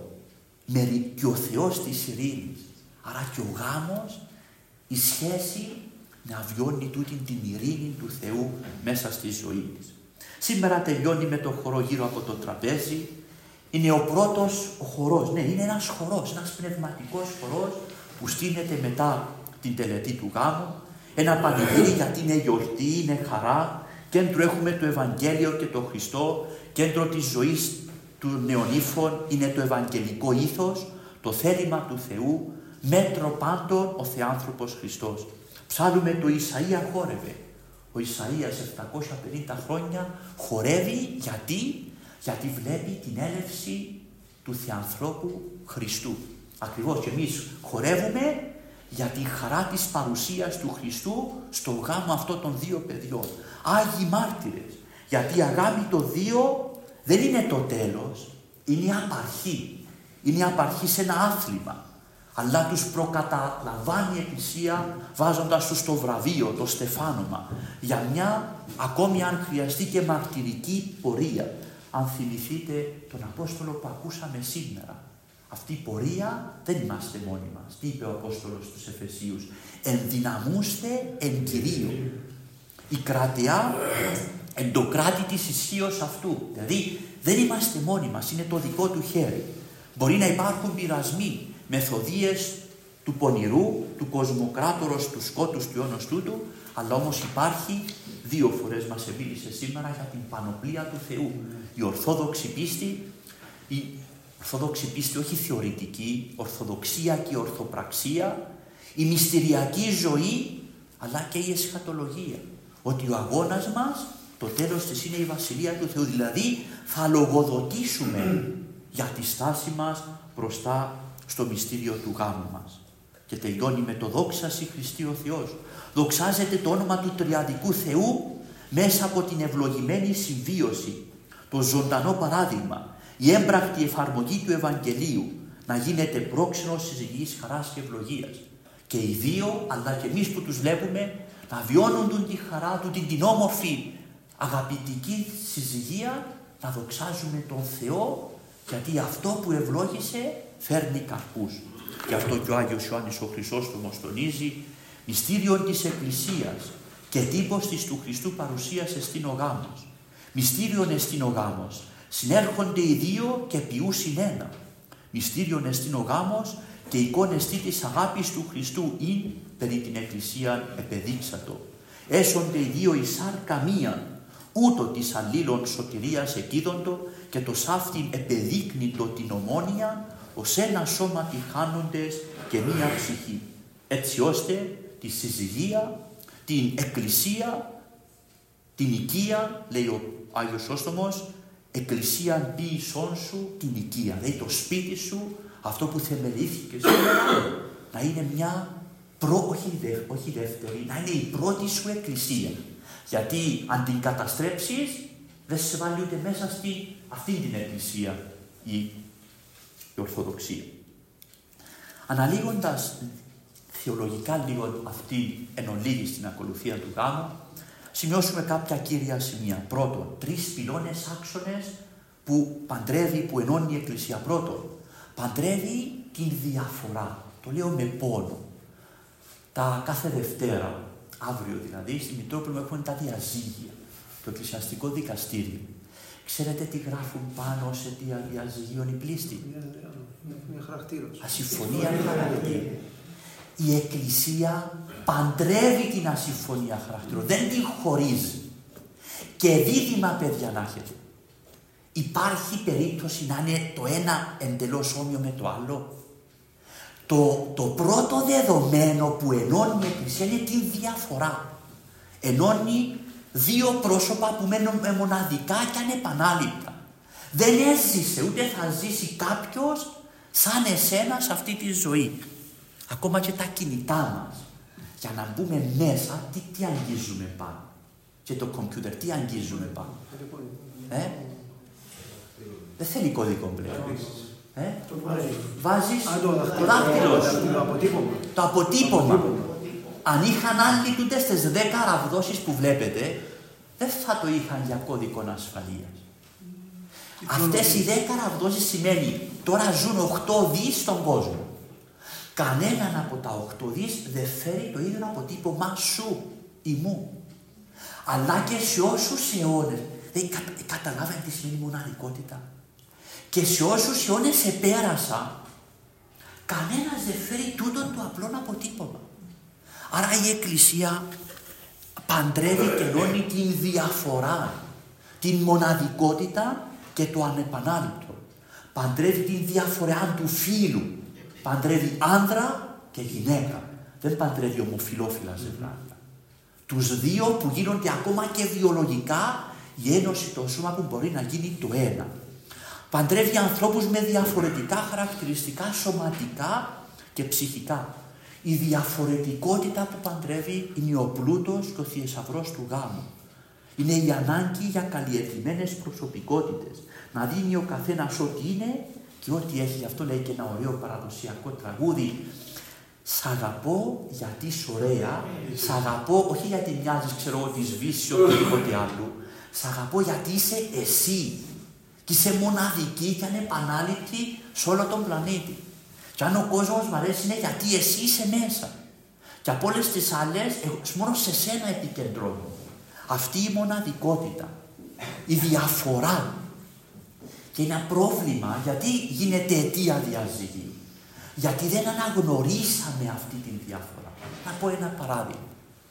και ο Θεός της ειρήνης, άρα και ο γάμος, η σχέση να βιώνει τούτη την ειρήνη του Θεού μέσα στη ζωή της. Σήμερα τελειώνει με το χορό γύρω από το τραπέζι. Είναι ο πρώτος ο χορός. Ναι, είναι ένας χορός, ένας πνευματικός χορός που στείνεται μετά την τελετή του γάμου. Ένα πανηγύρι γιατί είναι γιορτή, είναι χαρά. Κέντρο έχουμε το Ευαγγέλιο και το Χριστό. Κέντρο της ζωής του νεονύφων είναι το ευαγγελικό ήθος, το θέλημα του Θεού, μέτρο πάντων ο Θεάνθρωπος Χριστός. Ψάλουμε το Ισαΐα χόρευε. Ο Ισαΐας 750 χρόνια χορεύει γιατί βλέπει την έλευση του Θεανθρώπου Χριστού. Ακριβώς και εμείς χορεύουμε για τη χαρά της παρουσίας του Χριστού στο γάμο αυτό των δύο παιδιών. Άγιοι μάρτυρες, γιατί η αγάπη των δύο δεν είναι το τέλος, είναι η απαρχή. Είναι η απαρχή σε ένα άθλημα. Αλλά τους προκαταλαμβάνει η Εκκλησία βάζοντας τους το βραβείο, το στεφάνωμα, για μια ακόμη αν χρειαστεί και μαρτυρική πορεία. Αν θυμηθείτε τον Απόστολο που ακούσαμε σήμερα, αυτή η πορεία δεν είμαστε μόνοι μας. Τι είπε ο Απόστολος στους Εφεσίους? Ενδυναμούστε εν Κυρίω. Η κρατειά εν το κράτη της ισχύως αυτού. Δηλαδή δεν είμαστε μόνοι μας, είναι το δικό του χέρι. Μπορεί να υπάρχουν πειρασμοί, μεθοδίες του πονηρού, του κοσμοκράτορος, του σκότους, του αιώνος τούτου, αλλά όμως υπάρχει, 2 φορές μας μίλησε σήμερα για την πανοπλία του Θεού. Η ορθόδοξη πίστη όχι θεωρητική, ορθοδοξία και ορθοπραξία, η μυστηριακή ζωή, αλλά και η εσχατολογία. Ότι ο αγώνας μας, το τέλος της είναι η Βασιλεία του Θεού. Δηλαδή θα λογοδοτήσουμε για τη στάση μας μπροστά στο μυστήριο του γάμου μας. Και τελειώνει με το δόξα σοι Χριστί ο Θεός. Δοξάζεται το όνομα του Τριαδικού Θεού μέσα από την ευλογημένη συμβίωση, το ζωντανό παράδειγμα, η έμπρακτη εφαρμογή του Ευαγγελίου να γίνεται πρόξενος συζυγής χαράς και ευλογίας. Και οι δύο, αλλά και εμείς που τους βλέπουμε, να βιώνουν τη χαρά του, την όμορφη αγαπητική συζυγία, να δοξάζουμε τον Θεό, γιατί αυτό που ευλόγησε φέρνει καρπούς. Γι' αυτό και ο Άγιος Ιωάννης ο Χρυσόστομος τονίζει, μυστήριον της Εκκλησίας και τύπος της του Χριστού παρουσίας εστίν ο γάμος. Μυστήριον εστίν ο γάμος, συνέρχονται οι δύο και ποιούσιν ένα. Μυστήριον εστίν ο γάμος και εικόν εστί της αγάπης του Χριστού ειν περί την Εκκλησίαν επεδείξατο. Έσονται οι δύο εις σάρκα μίαν, ούτω της αλλήλων σωτηρίας εκείδοντο και το σάφτην επεδείκνυντο την ομόνια, ως ένα σώμα τυχάνοντες και μία ψυχή. Έτσι ώστε τη συζυγία, την Εκκλησία, την οικία, λέει ο Άγιος Όστομος, Εκκλησίαν ποιησόν σου την οικία. Δηλαδή το σπίτι σου, αυτό που θεμελήθηκε σήμερα, να είναι μια όχι δεύτερη, να είναι η πρώτη σου εκκλησία. Γιατί αν την καταστρέψεις, δεν σε βάλει ούτε μέσα αυτή την εκκλησία η Ορθοδοξία. Αναλύοντας θεολογικά λίγο αυτή εν ολίγη στην ακολουθία του γάμου, σημειώσουμε κάποια κύρια σημεία. Πρώτον, 3 πυλώνες άξονες που παντρεύει, που ενώνει η Εκκλησία. Πρώτον, παντρεύει την διαφορά. Το λέω με πόνο. Τα κάθε Δευτέρα, αύριο δηλαδή, στη Μητρόπολη έχουμε τα διαζύγια, το εκκλησιαστικό δικαστήριο. Ξέρετε τι γράφουν πάνω σε διαζυγίων οι πλήστοι? Μια χαρακτήρωση. Ασυμφωνία χαρακτήρων. Η Εκκλησία παντρεύει την ασυμφωνία χαρακτήρων, δεν την χωρίζει. Και δίδυμα παιδιά να έχετε. Υπάρχει περίπτωση να είναι το ένα εντελώς όμοιο με το άλλο? Το πρώτο δεδομένο που ενώνει η Εκκλησία είναι τη διαφορά. Ενώνει 2 πρόσωπα που μένουν μοναδικά και ανεπανάληπτα. Δεν έζησε ούτε θα ζήσει κάποιος σαν εσένα σε αυτή τη ζωή. Ακόμα και τα κινητά μας. Για να μπούμε μέσα, τι αγγίζουμε πάνω? Και το κομπιούτερ, τι αγγίζουμε πάνω? Δεν θέλει κωδικό πλέον. Βάζεις το δάχτυλο σου. Το αποτύπωμα. Αν είχαν άλλοι τούτες τις 10 ραβδόσεις που βλέπετε, δεν θα το είχαν για κώδικο ασφαλείας. Αυτές οι 10 ραβδόσεις σημαίνει τώρα ζουν 8 δις στον κόσμο. Κανέναν από τα 8 δις δεν φέρει το ίδιο αποτύπωμα σου ή μου. Αλλά και σε όσους αιώνες, καταλάβαινε τι σημαίνει μοναδικότητα. Και σε όσους αιώνες επέρασα, κανένας δεν φέρει τούτον το απλό αποτύπωμα. Άρα η Εκκλησία παντρεύει και ενώνει την διαφορά, την μοναδικότητα και το ανεπανάληπτο. Παντρεύει την διαφορά του φύλου. Παντρεύει άνδρα και γυναίκα. Δεν παντρεύει ομοφυλόφιλα ζευγάρια. Τους δύο που γίνονται ακόμα και βιολογικά η ένωση των σώμα που μπορεί να γίνει το ένα. Παντρεύει ανθρώπους με διαφορετικά χαρακτηριστικά σωματικά και ψυχικά. Η διαφορετικότητα που παντρεύει είναι ο πλούτος και ο θησαυρός του γάμου. Είναι η ανάγκη για καλλιεργημένες προσωπικότητες. Να δίνει ο καθένας ό,τι είναι και ό,τι έχει. Γι' αυτό λέει και ένα ωραίο παραδοσιακό τραγούδι. Σ' αγαπώ γιατί είσαι ωραία, σ' αγαπώ όχι γιατί μοιάζεις, ξέρω εγώ, τη σβήσει ή οτιδήποτε άλλο. Σ' αγαπώ γιατί είσαι εσύ. Και είσαι μοναδική και ανεπανάληπτη σε όλο τον πλανήτη. Και αν ο κόσμος μου αρέσει είναι γιατί εσύ είσαι μέσα. Και από όλες τις άλλες, μόνο σε σένα επικεντρώνω. Αυτή η μοναδικότητα, η διαφορά. Και είναι ένα πρόβλημα γιατί γίνεται αιτία διαζυγή. Γιατί δεν αναγνωρίσαμε αυτή τη διαφορά. Να πω ένα παράδειγμα.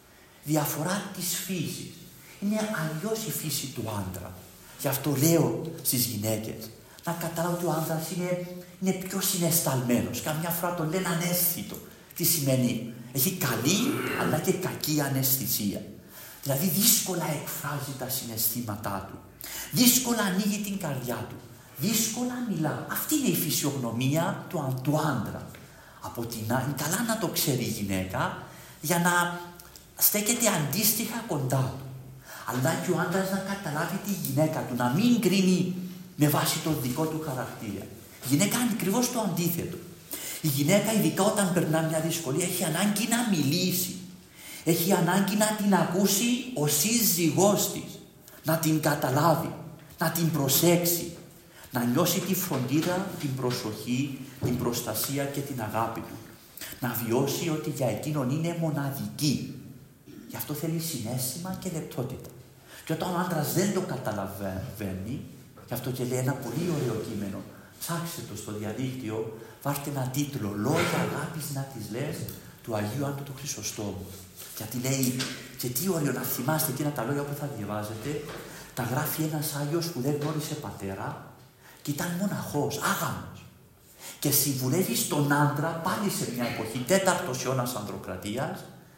Διαφορά της φύσης. Είναι αλλιώς η φύση του άντρα. Γι' αυτό λέω στις γυναίκες να καταλάβουν ότι ο άντρας είναι πιο συναισθαλμένος. Καμιά φορά τον λένε αναίσθητο. Τι σημαίνει? Έχει καλή αλλά και κακή αναισθησία. Δηλαδή δύσκολα εκφράζει τα συναισθήματά του. Δύσκολα ανοίγει την καρδιά του. Δύσκολα μιλά. Αυτή είναι η φυσιογνωμία του άντρα. Από την άλλη, καλά να το ξέρει η γυναίκα για να στέκεται αντίστοιχα κοντά του. Αλλά και ο άντρας να καταλάβει τη γυναίκα του, να μην κρίνει με βάση το δικό του χαρακτήρα. Η γυναίκα είναι ακριβώς το αντίθετο. Η γυναίκα, ειδικά όταν περνά μια δυσκολία, έχει ανάγκη να μιλήσει. Έχει ανάγκη να την ακούσει ο σύζυγός της. Να την καταλάβει, να την προσέξει. Να νιώσει τη φροντίδα, την προσοχή, την προστασία και την αγάπη του. Να βιώσει ότι για εκείνον είναι μοναδική. Γι' αυτό θέλει συναίσθημα και λεπτότητα. Και όταν ο άντρας δεν το καταλαβαίνει, γι' αυτό και λέει ένα πολύ ωραίο κείμενο, ψάξτε το στο διαδίκτυο, βάρτε ένα τίτλο «Λόγια αγάπης να τις λες» του Αγίου Άντρου του Χρυσοστόμου. Γιατί λέει, και τι ωραίο να θυμάστε εκείνα τα λόγια που θα διαβάζετε, τα γράφει ένας Άγιος που δεν γνώρισε πατέρα και ήταν μοναχός, άγαμος. Και συμβουλεύει στον άντρα πάλι σε μια εποχή, 4ος αιώνας ανδροκρατίας,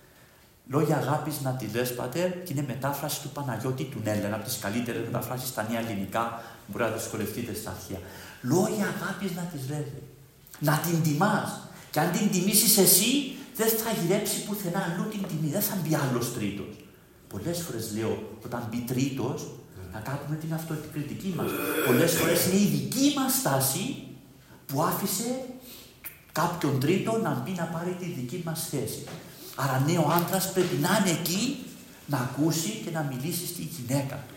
λόγια αγάπης να τη λες, πατέρ, και είναι μετάφραση του Παναγιώτη του Νέλλα, από τις καλύτερες μεταφράσεις στα νέα ελληνικά, μπορεί να δυσκολευτείτε στα αρχαία. Λόγια αγάπης να τις λες. Να την τιμάς. Και αν την τιμήσεις εσύ, δεν θα γυρέψει πουθενά αλλού την τιμή, δεν θα μπει άλλος τρίτος. Πολλές φορές λέω, όταν μπει τρίτος, να κάνουμε την αυτοκριτική μας. Πολλές φορές είναι η δική μας στάση που άφησε κάποιον τρίτο να μπει να πάρει τη δική μας θέση. Άρα ναι, ο άντρας πρέπει να είναι εκεί, να ακούσει και να μιλήσει στη γυναίκα του.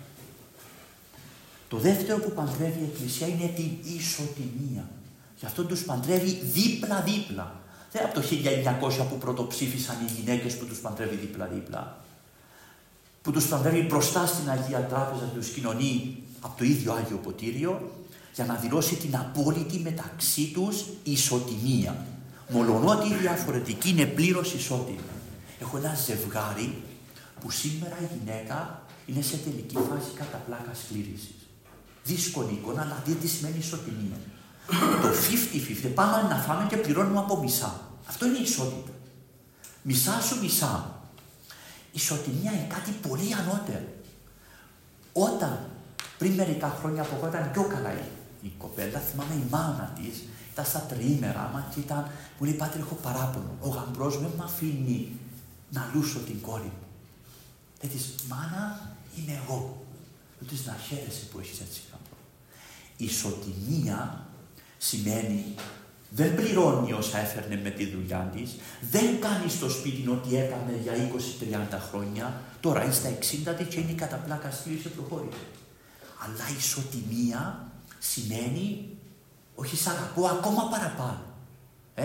Το δεύτερο που παντρεύει η Εκκλησία είναι την ισοτιμία. Γι' αυτό τους παντρεύει δίπλα-δίπλα. Δεν από το 1900 που πρωτοψήφισαν οι γυναίκες που τους παντρεύει δίπλα-δίπλα. Που τους παντρεύει μπροστά στην Αγία Τράπεζα και τους κοινωνεί από το ίδιο Άγιο Ποτήριο για να δηλώσει την απόλυτη μεταξύ τους ισοτιμία. Μολονότι η διαφορετική είναι πλήρως ισότιμη. Έχω ένα ζευγάρι που σήμερα η γυναίκα είναι σε τελική φάση κατά πλάκα σκλήρησης. Δύσκολη εικόνα, αλλά τι σημαίνει ισοτιμία. Το 50-50, πάμε να φάμε και πληρώνουμε από μισά. Αυτό είναι ισότητα. Μισά σου, μισά μου. Ισοτιμία είναι κάτι πολύ ανώτερο. Όταν πριν μερικά χρόνια από εγώ ήταν πιο καλά η κοπέλα, θυμάμαι η μάνα της, ήταν στα τριήμερα και μου λέει, Πάτερ, έχω παράπονο. Ο γαμπρός μου δεν με αφήνει να λούσω την κόρη μου. Λέει της, μάνα, είμαι εγώ. Λέω της, να χαίρεσαι που έχεις έτσι γαμπρό. Ισοτιμία σημαίνει δεν πληρώνει όσα έφερνε με τη δουλειά της, δεν κάνει στο σπίτι ό,τι έκανε για 20-30 χρόνια, τώρα είναι στα 60 της και είναι κατά πλάκα στήριξε προχώρησε. Αλλά ισοτιμία σημαίνει, όχι σ' αγαπώ, ακόμα παραπάνω.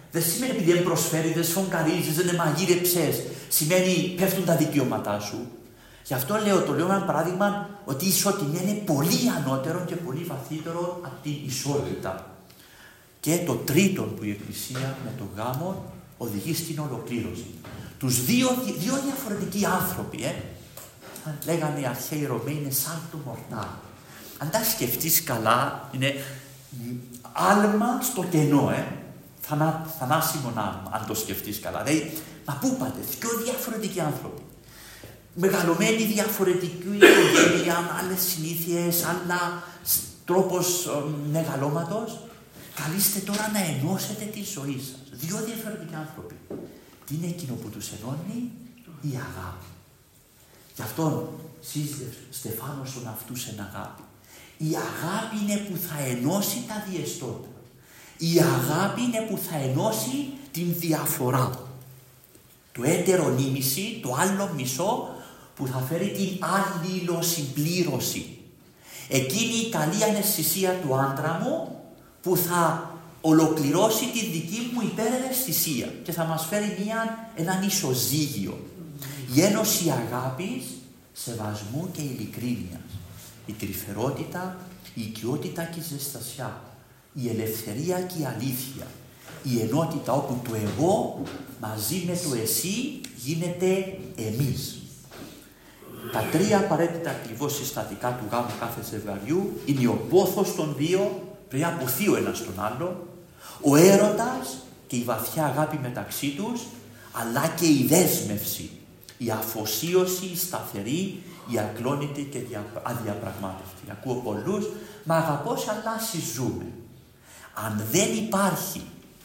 Δεν σημαίνει επειδή δεν προσφέρει, δεν σφογγαρίζεις, δεν μαγείρεψες. Σημαίνει πέφτουν τα δικαιώματά σου. Γι' αυτό το λέω ένα παράδειγμα ότι η ισοτιμία είναι πολύ ανώτερο και πολύ βαθύτερο από την ισότητα. Και το τρίτο που η Εκκλησία με τον γάμο οδηγεί στην ολοκλήρωση. Τους δύο διαφορετικοί άνθρωποι, λέγανε οι αρχαίοι Ρωμαίοι, είναι sanctum mortalis. Αν τα σκεφτείς καλά, είναι άλμα στο κενό, θανάσιμο άλμα, αν το σκεφτείς καλά. Δηλαδή, μα πού πάτε, δύο διαφορετικοί άνθρωποι. Μεγαλωμένοι διαφορετική οικογένεια, άλλες συνήθειες, άλλα τρόπος μεγαλώματος. Καλείστε τώρα να ενώσετε τη ζωή σας. Δύο διαφορετικοί άνθρωποι. Τι είναι εκείνο που τους ενώνει? Η αγάπη. Γι' αυτό Στεφάνωσον αυτούς εν αγάπη. Η αγάπη είναι που θα ενώσει τα διεστώτα. Η αγάπη είναι που θα ενώσει την διαφορά. Το έτερονίμηση, το άλλο μισό, που θα φέρει την αλληλοσυμπλήρωση. Εκείνη η καλή αναισθησία του άντρα μου που θα ολοκληρώσει τη δική μου υπερευαισθησία και θα μας φέρει έναν ισοζύγιο. Η ένωση αγάπης, σεβασμού και ειλικρίνειας. Η τρυφερότητα, η οικειότητα και η ζεστασιά. Η ελευθερία και η αλήθεια. Η ενότητα όπου το εγώ μαζί με το εσύ γίνεται εμείς. Τα τρία απαραίτητα ακριβώς συστατικά του γάμου κάθε ζευγαριού είναι ο πόθος των δύο, πρέπει να αποθεί ο ένας τον άλλο, ο έρωτας και η βαθιά αγάπη μεταξύ τους, αλλά και η δέσμευση, η αφοσίωση, η σταθερή, η ακλόνητη και αδιαπραγμάτευτη. Ακούω πολλούς, μα αγαπώ αλλά συζούμε. Αν δεν υπάρχει,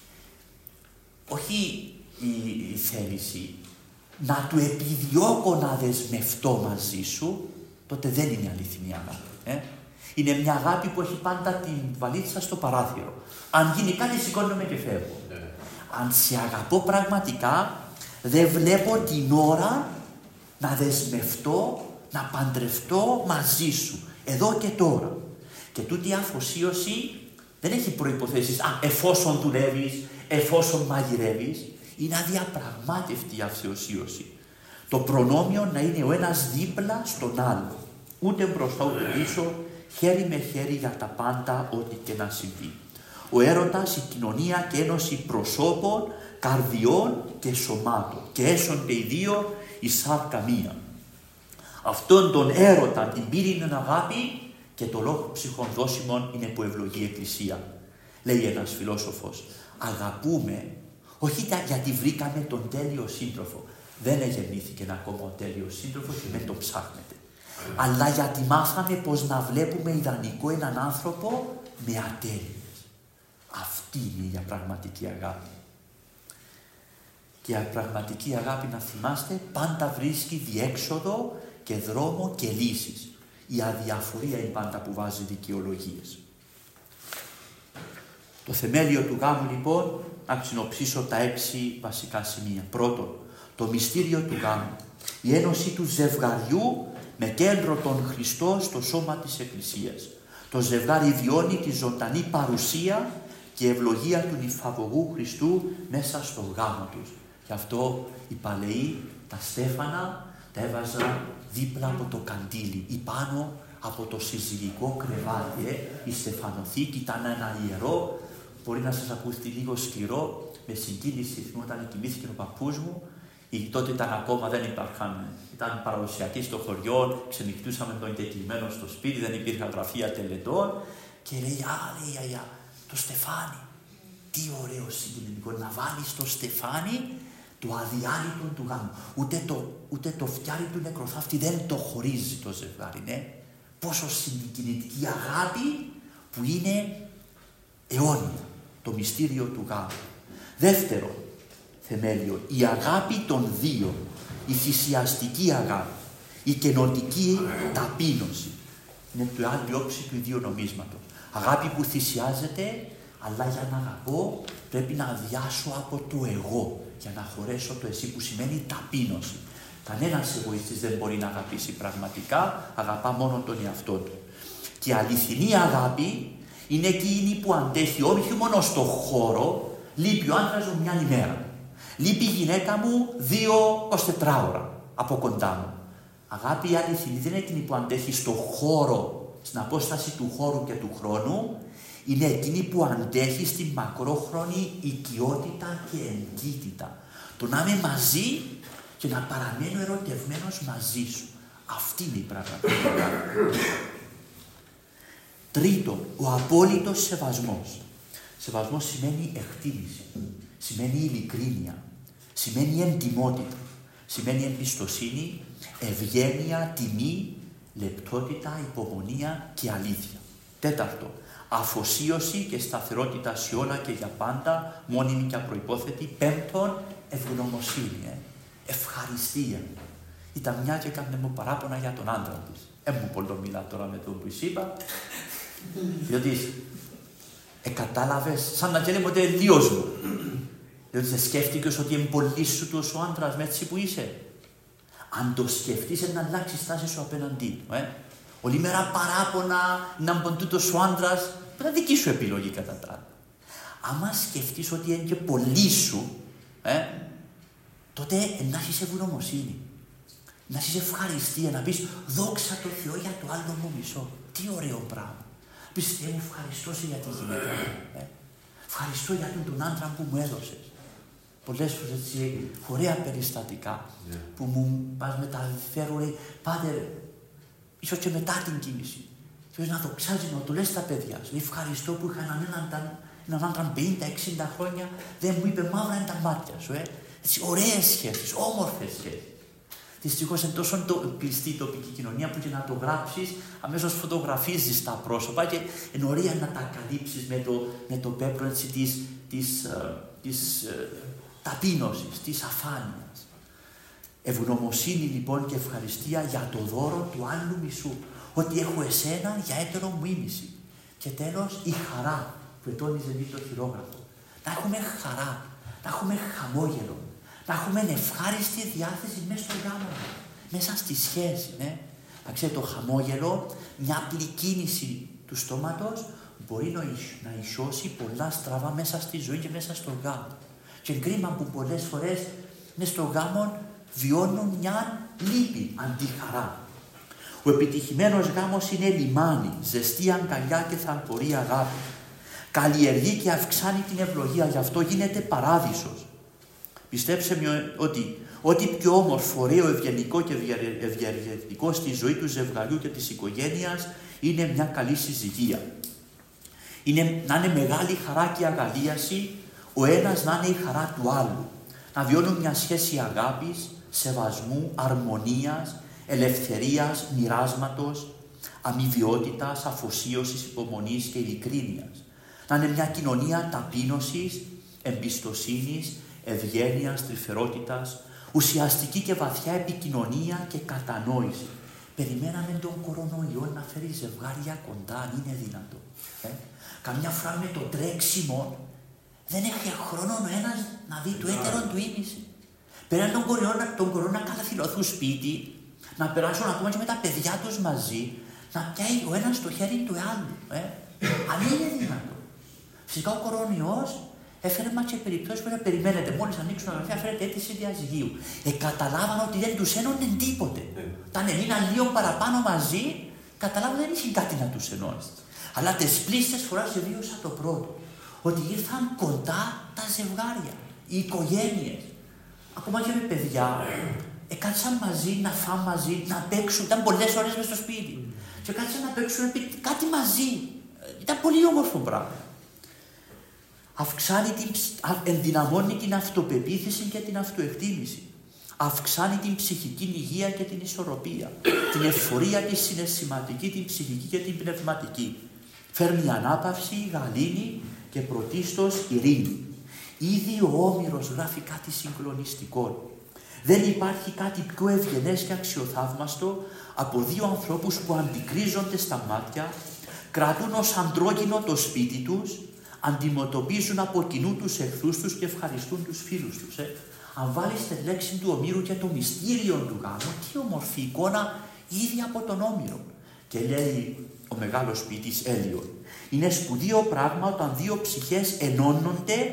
όχι η θέληση, να του επιδιώκω να δεσμευτώ μαζί σου, τότε δεν είναι αληθινή αγάπη. Είναι μια αγάπη που έχει πάντα την βαλίτσα στο παράθυρο. Αν γίνει κάτι, σηκώνομαι και φεύγω. Αν σε αγαπώ πραγματικά, δεν βλέπω την ώρα να δεσμευτώ, να παντρευτώ μαζί σου, εδώ και τώρα. Και τούτη η αφοσίωση δεν έχει προϋποθέσεις, εφόσον δουλεύεις, εφόσον μαγειρεύεις. Είναι αδιαπραγμάτευτη η αφοσίωση. Το προνόμιο να είναι ο ένας δίπλα στον άλλο. Ούτε μπροστά ούτε πίσω, χέρι με χέρι για τα πάντα, ό,τι και να συμβεί. Ο έρωτας, η κοινωνία και ένωση προσώπων, καρδιών και σωμάτων. Και έσονται οι δύο εις σάρκα μία. Αυτόν τον έρωτα, την πύρινη αγάπη και το λόγο ψυχών δώσιμων είναι που ευλογεί η Εκκλησία. Λέει ένας φιλόσοφος, αγαπούμε όχι γιατί βρήκαμε τον τέλειο σύντροφο. Δεν γεννήθηκε ακόμα ο τέλειος σύντροφος και δεν το ψάχνετε. Αλλά γιατί μάθαμε πως να βλέπουμε ιδανικό έναν άνθρωπο με ατέλειες. Αυτή είναι η πραγματική αγάπη. Και η πραγματική αγάπη, να θυμάστε, πάντα βρίσκει διέξοδο και δρόμο και λύσεις. Η αδιαφορία είναι πάντα που βάζει δικαιολογίες. Το θεμέλιο του γάμου λοιπόν, να συνοψίσω τα 6 βασικά σημεία. Πρώτον, το μυστήριο του γάμου. Η ένωση του ζευγαριού με κέντρο τον Χριστό στο σώμα της Εκκλησίας. Το ζευγάρι βιώνει τη ζωντανή παρουσία και ευλογία του νυμφαγωγού Χριστού μέσα στο γάμο τους. Γι' αυτό οι παλαιοί τα στέφανα τα έβαζαν δίπλα από το καντήλι ή πάνω από το συζυγικό κρεβάτι. Η στεφανοθήκη ήταν ένα ιερό, μπορεί να σας ακούσει λίγο σκληρό, με συγκίνηση όταν κοιμήθηκε ο παππούς μου. Τότε ήταν ακόμα, δεν υπήρχαν, ήταν παραδοσιακοί στο χωριό, ξενυχτούσαμε τον εγκεκλειμμένο στο σπίτι, δεν υπήρχαν γραφεία τελετών και λέει, το στεφάνι, τι ωραίο συγκινητικό, να βάλει στο στεφάνι το αδιάλειτο του γάμου. Ούτε το φτιάρι του νεκροθάφτη δεν το χωρίζει το ζευγάρι, ναι. Πόσο συγκινητική αγάπη που είναι αιώνια, το μυστήριο του γάμου. Δεύτερο θεμέλιο, η αγάπη των δύο, η θυσιαστική αγάπη, η κενοτική ταπείνωση. Είναι το άλλη όψη του ιδίου νομίσματος. Αγάπη που θυσιάζεται, αλλά για να αγαπώ πρέπει να αδειάσω από το εγώ, για να χωρέσω το εσύ, που σημαίνει ταπείνωση. Κανένας εγωιστής δεν μπορεί να αγαπήσει πραγματικά, αγαπά μόνο τον εαυτό του. Και η αληθινή αγάπη είναι εκείνη που αντέχει όχι μόνο στο χώρο, Λείπει ο άντρας μου μια ημέρα. Λείπει η γυναίκα μου 2-24 ώρα από κοντά μου. Αγάπη η αληθινή δεν είναι εκείνη που αντέχει στο χώρο, στην απόσταση του χώρου και του χρόνου. Είναι εκείνη που αντέχει στην μακρόχρονη οικειότητα και εγκύτητα. Το να είμαι μαζί και να παραμένω ερωτευμένος μαζί σου. Αυτή είναι η πραγματικότητα. Τρίτο, ο απόλυτος σεβασμός. Σεβασμός σημαίνει εκτίμηση, σημαίνει ειλικρίνεια, σημαίνει εντιμότητα, σημαίνει εμπιστοσύνη, ευγένεια, τιμή, λεπτότητα, υπομονία και αλήθεια. Τέταρτο, αφοσίωση και σταθερότητα σε όλα και για πάντα, μόνιμη και απροϋπόθετη. Πέμπτον, ευγνωμοσύνη, ευχαριστία. Ήταν μια και έκανε μου παράπονα για τον άντρα της. Μου πολύ μιλά τώρα με τον που είπα, διότι κατάλαβες, σαν να λέμε ότι είναι λίος μου. Διότι δεν σκέφτηκες ότι είναι πολύ σου τους ο άντρας με έτσι που είσαι. Αν το σκεφτείς, να αλλάξει στάση σου απέναντί του. Όλη μέρα παράπονα, να μπουν τούτος ο άντρας, που είναι δική σου επιλογή κατά τα άλλα. Άμα σκεφτείς ότι είναι και πολύ σου, τότε να έχεις ευγνωμοσύνη. Να έχεις ευχαριστία, να πεις δόξα τω Θεώ για το άλλο μου μισό. Τι ωραίο πράγμα. Πεις Θεέ μου, ευχαριστώ σε για τη γυναίκα μου. Ευχαριστώ για τον άντρα που μου έδωσες. Πολλές φορές έτσι ωραία περιστατικά που μου πας μεταφέρουν, πάτερ, ίσως και μετά την κίνηση. Θέλεις να δοξάζει, να το λες στα παιδιά σου. Ευχαριστώ που είχα έναν άντρα 50-60 χρόνια, δεν μου είπε μαύρα είναι τα μάτια σου. Έτσι, ωραίες σχέσεις, όμορφες σχέσεις. Δυστυχώς είναι τόσο κλειστή η τοπική κοινωνία που και να το γράψεις, αμέσως φωτογραφίζεις τα πρόσωπα και είναι ωραία να τα καλύψεις με το πέπρο έτσι, της ταπείνωσης, της αφάνειας. Ευγνωμοσύνη λοιπόν και ευχαριστία για το δώρο του άλλου μισού. Ότι έχω εσένα για έτερο μου ήμιση. Και τέλος η χαρά που ετώνιζε το χειρόγραφο. Να έχουμε χαρά, να έχουμε χαμόγελο. Να έχουμε ευχάριστη διάθεση μέσα στο γάμο, μέσα στη σχέση. Να ξέρετε, το χαμόγελο, μια απλή κίνηση του στόματος μπορεί να ισώσει πολλά στραβά μέσα στη ζωή και μέσα στο γάμο. Και κρίμα που πολλές φορές μέσα στο γάμο βιώνουν μια λύπη αντί χαρά. Ο επιτυχημένος γάμος είναι λιμάνι, ζεστή αγκαλιά και θαλπορή αγάπη. Καλλιεργεί και αυξάνει την ευλογία, γι' αυτό γίνεται παράδεισος. Πιστέψτε με ότι ό,τι πιο όμορφο, ωραίο, ευγενικό και ευεργετικό στη ζωή του ζευγαριού και της οικογένειας είναι μια καλή συζυγία. Να είναι μεγάλη χαρά και αγαλίαση, ο ένας να είναι η χαρά του άλλου. Να βιώνουν μια σχέση αγάπης, σεβασμού, αρμονίας, ελευθερίας, μοιράσματος, αμοιβιότητας, αφοσίωσης, υπομονής και ειλικρίνειας. Να είναι μια κοινωνία ταπείνωσης, εμπιστοσύνης, ευγένειας, τρυφερότητας, ουσιαστική και βαθιά επικοινωνία και κατανόηση. Περιμέναμε τον κορονοϊό να φέρει ζευγάρια κοντά, αν είναι δυνατό. Καμιά φορά με το τρέξιμο δεν έχει χρόνο ο ένας να δει το έτερο του ήμιση. Πέραν τον κορονοϊό να καταφυλωθούν σπίτι, να περάσουν ακόμα και με τα παιδιά τους μαζί, να πιάει ο ένας το χέρι του άλλου. Αν είναι δυνατό. Φυσικά ο κορονοϊός έφερε μας και περιπτώσεις που περιμένετε. Μόλις ανοίξουν τα γραφεία, φέρετε αίτηση διαζυγίου. Καταλάβαν ότι δεν τους ένωνε τίποτε. Όταν έμειναν λίγο παραπάνω μαζί, καταλάβαν ότι δεν είχε κάτι να τους ενώσει. Αλλά τις πλήστες φορές βίωσα το πρώτο. Ότι ήρθαν κοντά τα ζευγάρια, οι οικογένειες. Ακόμα και με παιδιά, κάτσαν μαζί, να φάνε μαζί, να παίξουν. Ήταν πολλές ώρες μες στο σπίτι. Και κάτσαν να παίξουν κάτι μαζί. Ήταν πολύ όμορφο πράγμα. Ενδυναμώνει την αυτοπεποίθηση και την αυτοεκτίμηση. Αυξάνει την ψυχική υγεία και την ισορροπία. Την ευφορία, τη συναισθηματική, την ψυχική και την πνευματική. Φέρνει ανάπαυση, γαλήνη και πρωτίστως ειρήνη. Ήδη ο Όμηρος γράφει κάτι συγκλονιστικό. Δεν υπάρχει κάτι πιο ευγενές και αξιοθαύμαστο από δύο ανθρώπους που αντικρίζονται στα μάτια, κρατούν ως αντρόγυνο το σπίτι τους, αντιμετωπίζουν από κοινού τους εχθρούς τους και ευχαριστούν τους φίλους τους. Αν βάλεις τη λέξη του Ομήρου και το μυστήριο του γάμου, τι όμορφη εικόνα ήδη από τον Όμηρο. Και λέει ο μεγάλος ποιητής Έλιον, είναι σπουδαίο πράγμα όταν δύο ψυχές ενώνονται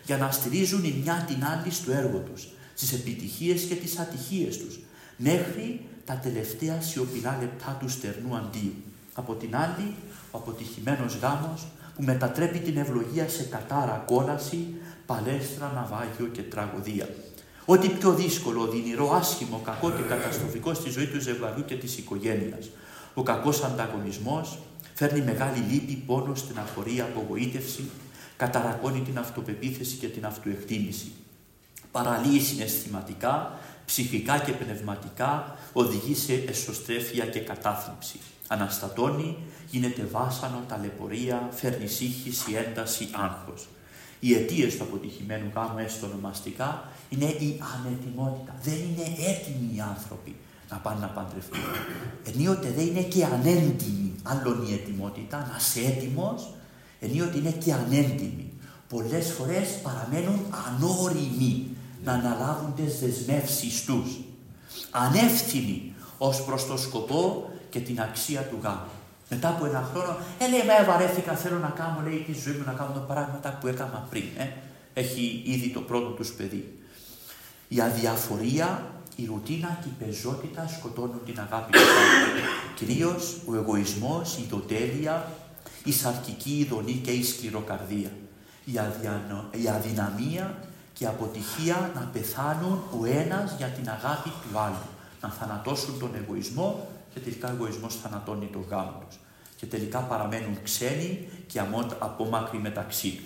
για να στηρίζουν η μια την άλλη στο έργο τους, στις επιτυχίες και τις ατυχίες τους, μέχρι τα τελευταία σιωπηρά λεπτά του στερνού αντίου. Από την άλλη, ο αποτυχημένος γάμος που μετατρέπει την ευλογία σε κατάρα, κόλαση, παλέστρα, ναυάγιο και τραγωδία. Ό,τι πιο δύσκολο, οδυνηρό, άσχημο, κακό και καταστροφικό στη ζωή του ζευγαριού και της οικογένειας. Ο κακός ανταγωνισμός φέρνει μεγάλη λύπη, πόνο, στεναχωρία, απογοήτευση, καταρακώνει την αυτοπεποίθηση και την αυτοεκτίμηση. Παραλύει συναισθηματικά, ψυχικά και πνευματικά, οδηγεί σε εσωστρέφεια και κατάθλιψη. Αναστατώνει, γίνεται βάσανο, ταλαιπωρία, φέρνει σύγχυση, ένταση, άγχος. Οι αιτίες του αποτυχημένου γάμου, έστω ονομαστικά, είναι η ανετοιμότητα. Δεν είναι έτοιμοι οι άνθρωποι να πάνε να παντρευτούν. Ενίοτε δεν είναι και ανέντιμοι. Άλλον η ετοιμότητα, να είσαι έτοιμος, ενίοτε είναι και ανέντιμοι. Πολλές φορές παραμένουν ανώριμοι να αναλάβουν τις δεσμεύσεις τους. Ανεύθυνοι ως προς το σκοπό και την αξία του γάμου. Μετά από ένα χρόνο, λέει, με βαρέθηκα, θέλω να κάνω, λέει, τη ζωή μου να κάνω τα πράγματα που έκανα πριν. Έχει ήδη το πρώτο τους παιδί. Η αδιαφορία, η ρουτίνα και η πεζότητα σκοτώνουν την αγάπη του γάμου. Κυρίως ο εγωισμός, η δοτέλεια, η σαρκική ειδονή και η σκληροκαρδία. Η αδυναμία και η αποτυχία να πεθάνουν ο ένας για την αγάπη του άλλου. Να θανατώσουν τον εγωισμό και τελικά ο εγωισμός θανατώνει το γάμο τους. Και τελικά παραμένουν ξένοι και απόμακροι μεταξύ τους.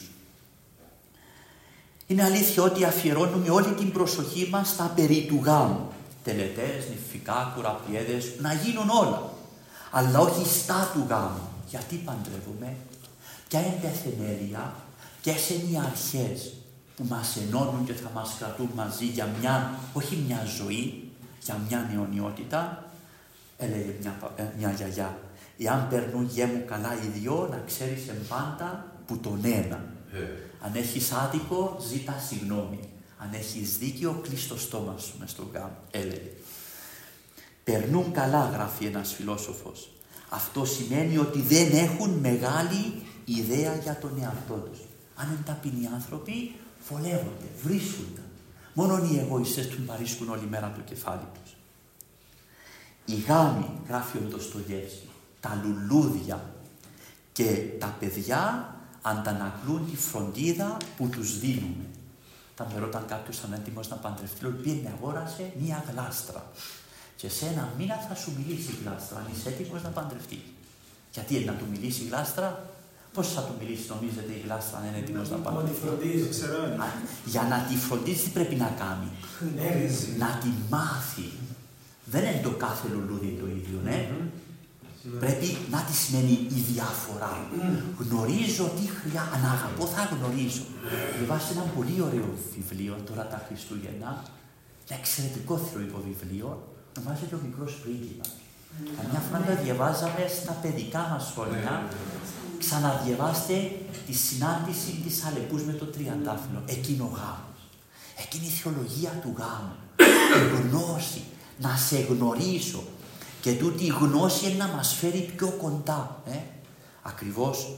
Είναι αλήθεια ότι αφιερώνουμε όλη την προσοχή μας στα περί του γάμου. Τελετές, νηφικά, κουραπιέδες, να γίνουν όλα. Αλλά όχι στα του γάμου. Γιατί παντρεύουμε, ποια είναι τα θεμέλια, ποιες είναι οι αρχές που μας ενώνουν και θα μας κρατούν μαζί για όχι μια ζωή, για μια αιωνιότητα. Έλεγε μια γιαγιά, εάν περνούν γέ μου καλά οι δυο, να ξέρεις πάντα που τον ένα. Αν έχεις άδικο, ζήτα συγγνώμη. Αν έχεις δίκιο, κλείς το στόμα σου μες στον γάμο. Έλεγε. Περνούν καλά, γράφει ένας φιλόσοφος. Αυτό σημαίνει ότι δεν έχουν μεγάλη ιδέα για τον εαυτό τους. Αν είναι ταπεινοί άνθρωποι, βολεύονται, βρίσκονται. Μόνο οι εγωιστές του παρίσκουν όλη μέρα το κεφάλι τους. Οι γάμοι, γράφει ο Ντοστογεύσκη, τα λουλούδια και τα παιδιά αντανακλούν τη φροντίδα που τους δίνουμε. Όταν με ρώταν κάποιος αν έτοιμος να παντρευτεί, λέει, πήγαινε αγόρασε μία γλάστρα. Και σε ένα μήνα θα σου μιλήσει η γλάστρα, αν είσαι έτοιμος να παντρευτεί. Γιατί είναι να του μιλήσει η γλάστρα, πώς θα του μιλήσει, νομίζετε, η γλάστρα, αν είναι έτοιμος να παντρευτεί. Για να τη φροντίσει, τι πρέπει να κάνει. Να τη μάθει. Δεν είναι το κάθε λουλούδι το ίδιο, ναι. Πρέπει να τη σημαίνει η διαφορά. Γνωρίζω τι χρειάζεται, αν αγαπώ θα γνωρίζω. Διαβάστε ένα πολύ ωραίο βιβλίο τώρα τα Χριστούγεννα, ένα εξαιρετικό θηροϊκό βιβλίο, ονομάζεται Ο Μικρός Πρίγκιπας. Καμιά φορά το διαβάζαμε στα παιδικά μας χρόνια. Ξαναδιαβάστε τη συνάντηση της Αλεπούς με το τριαντάφυλλο. Εκείνο ο γάμος. Εκείνη η θεολογία του γάμου. Η γνώση. Να σε γνωρίσω. Και τούτη η γνώση είναι να μας φέρει πιο κοντά. Ακριβώς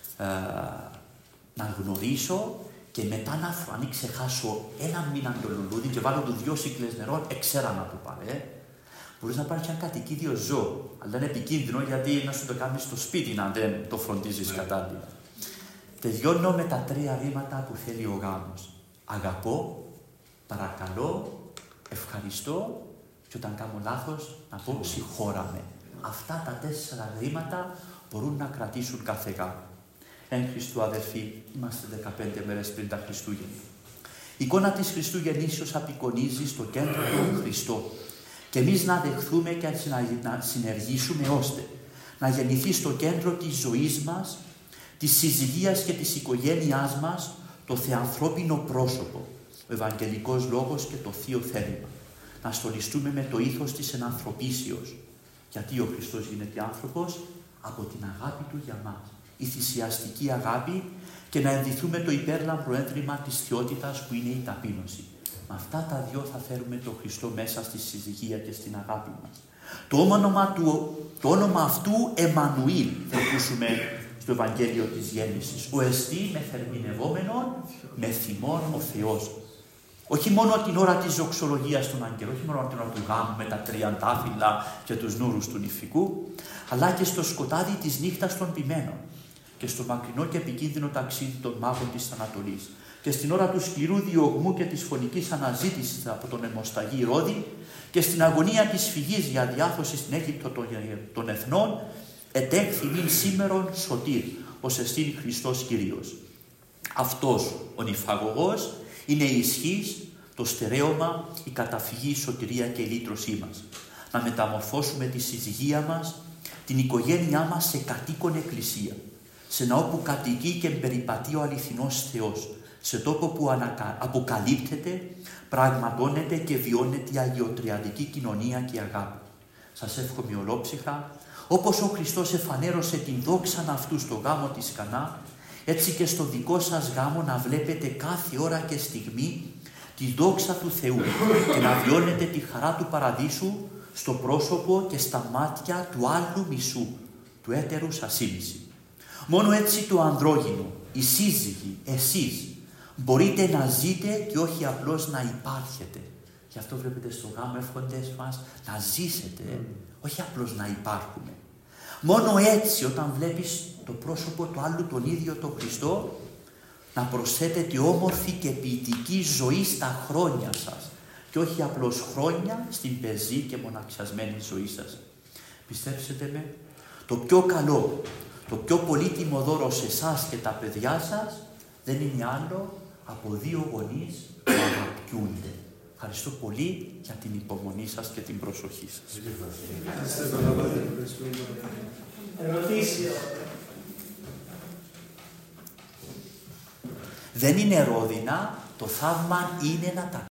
να γνωρίσω και μετά αν ξεχάσω ένα μήνα το λουλούδι και βάλω του 2 σύκλες νερό, εξέρα να το πάρε. Μπορείς να πάρεις ένα κατοικίδιο ζώο, αλλά είναι επικίνδυνο γιατί να σου το κάνεις στο σπίτι να δεν το φροντίζεις κατάλληλα. Τελειώνω με τα 3 ρήματα που θέλει ο γάμος. Αγαπώ, παρακαλώ, ευχαριστώ και όταν κάνω λάθος να πω συγχώραμε. Αυτά τα 4 ρήματα μπορούν να κρατήσουν κάθε γάμο. Εν Χριστού αδελφοί, είμαστε 15 μέρες πριν τα Χριστούγεννα. Η εικόνα της Χριστουγεννήσεως απεικονίζει στο κέντρο τον Χριστό. Και εμείς να δεχθούμε και να συνεργήσουμε ώστε να γεννηθεί στο κέντρο της ζωής μας, της συζυγίας και της οικογένειάς μας το θεανθρώπινο πρόσωπο, ο Ευαγγελικός Λόγος και το Θείο Θέλημα. Να στολιστούμε με το ήθος της ενανθρωπίσεως. Γιατί ο Χριστός γίνεται άνθρωπος? Από την αγάπη Του για μας. Η θυσιαστική αγάπη και να ενδυθούμε το υπέρλαμπρο ένδρυμα της θεότητας που είναι η ταπείνωση. Με αυτά τα 2 θα φέρουμε τον Χριστό μέσα στη συζυγία και στην αγάπη μας. Το όνομα αυτού Εμμανουήλ θα ακούσουμε στο Ευαγγέλιο της Γέννησης. Ο εστί με θερμινευόμενον, με θυμόν ο Θεός. Όχι μόνο την ώρα της δοξολογίας των αγγέλων, όχι μόνο την ώρα του γάμου με τα τριαντάφυλλα και τους νουρούς του νηφικού, αλλά και στο σκοτάδι της νύχτας των ποιμένων και στο μακρινό και επικίνδυνο ταξίδι των μάγων της Ανατολής και στην ώρα του σκληρού διωγμού και της φωνικής αναζήτησης από τον αιμοσταγή Ηρώδη και στην αγωνία της φυγής για διάφωση στην Αίγυπτο των εθνών, ετέχθη μην σήμερον σωτήρ, ως εστίν Χριστός Κυρίος. Αυτός ο νηφαγωγός είναι η ισχύς, το στερέωμα, η καταφυγή, η σωτηρία και η λύτρωσή μας. Να μεταμορφώσουμε τη συζυγία μας, την οικογένειά μας σε κατοίκον εκκλησία, σε ναό που κατοικεί και περιπατεί ο αληθινός Θεός, σε τόπο που αποκαλύπτεται, πραγματώνεται και βιώνεται η αγιοτριαδική κοινωνία και η αγάπη. Σας εύχομαι ολόψυχα, όπως ο Χριστός εφανέρωσε την δόξαν αυτού στο γάμο της Κανά, έτσι και στο δικό σας γάμο να βλέπετε κάθε ώρα και στιγμή τη δόξα του Θεού και να βιώνετε τη χαρά του παραδείσου στο πρόσωπο και στα μάτια του άλλου μισού, του έτερους ασύμιση. Μόνο έτσι το ανδρόγυνο, οι σύζυγοι, εσείς, μπορείτε να ζείτε και όχι απλώς να υπάρχετε. Γι' αυτό βλέπετε στο γάμο εύχοντες μας να ζήσετε, όχι απλώς να υπάρχουμε. Μόνο έτσι όταν βλέπεις το πρόσωπο του άλλου τον ίδιο τον Χριστό, να προσθέτετε όμορφη και ποιητική ζωή στα χρόνια σας και όχι απλώς χρόνια στην πεζή και μοναξιασμένη ζωή σας. Πιστέψτε με, το πιο καλό, το πιο πολύτιμο δώρο σε εσάς και τα παιδιά σας δεν είναι άλλο από δύο γονείς που αγαπιούνται. Ευχαριστώ πολύ για την υπομονή σας και την προσοχή σας. Ερωτήσεις. Δεν είναι ρόδινα, το θαύμα είναι να τα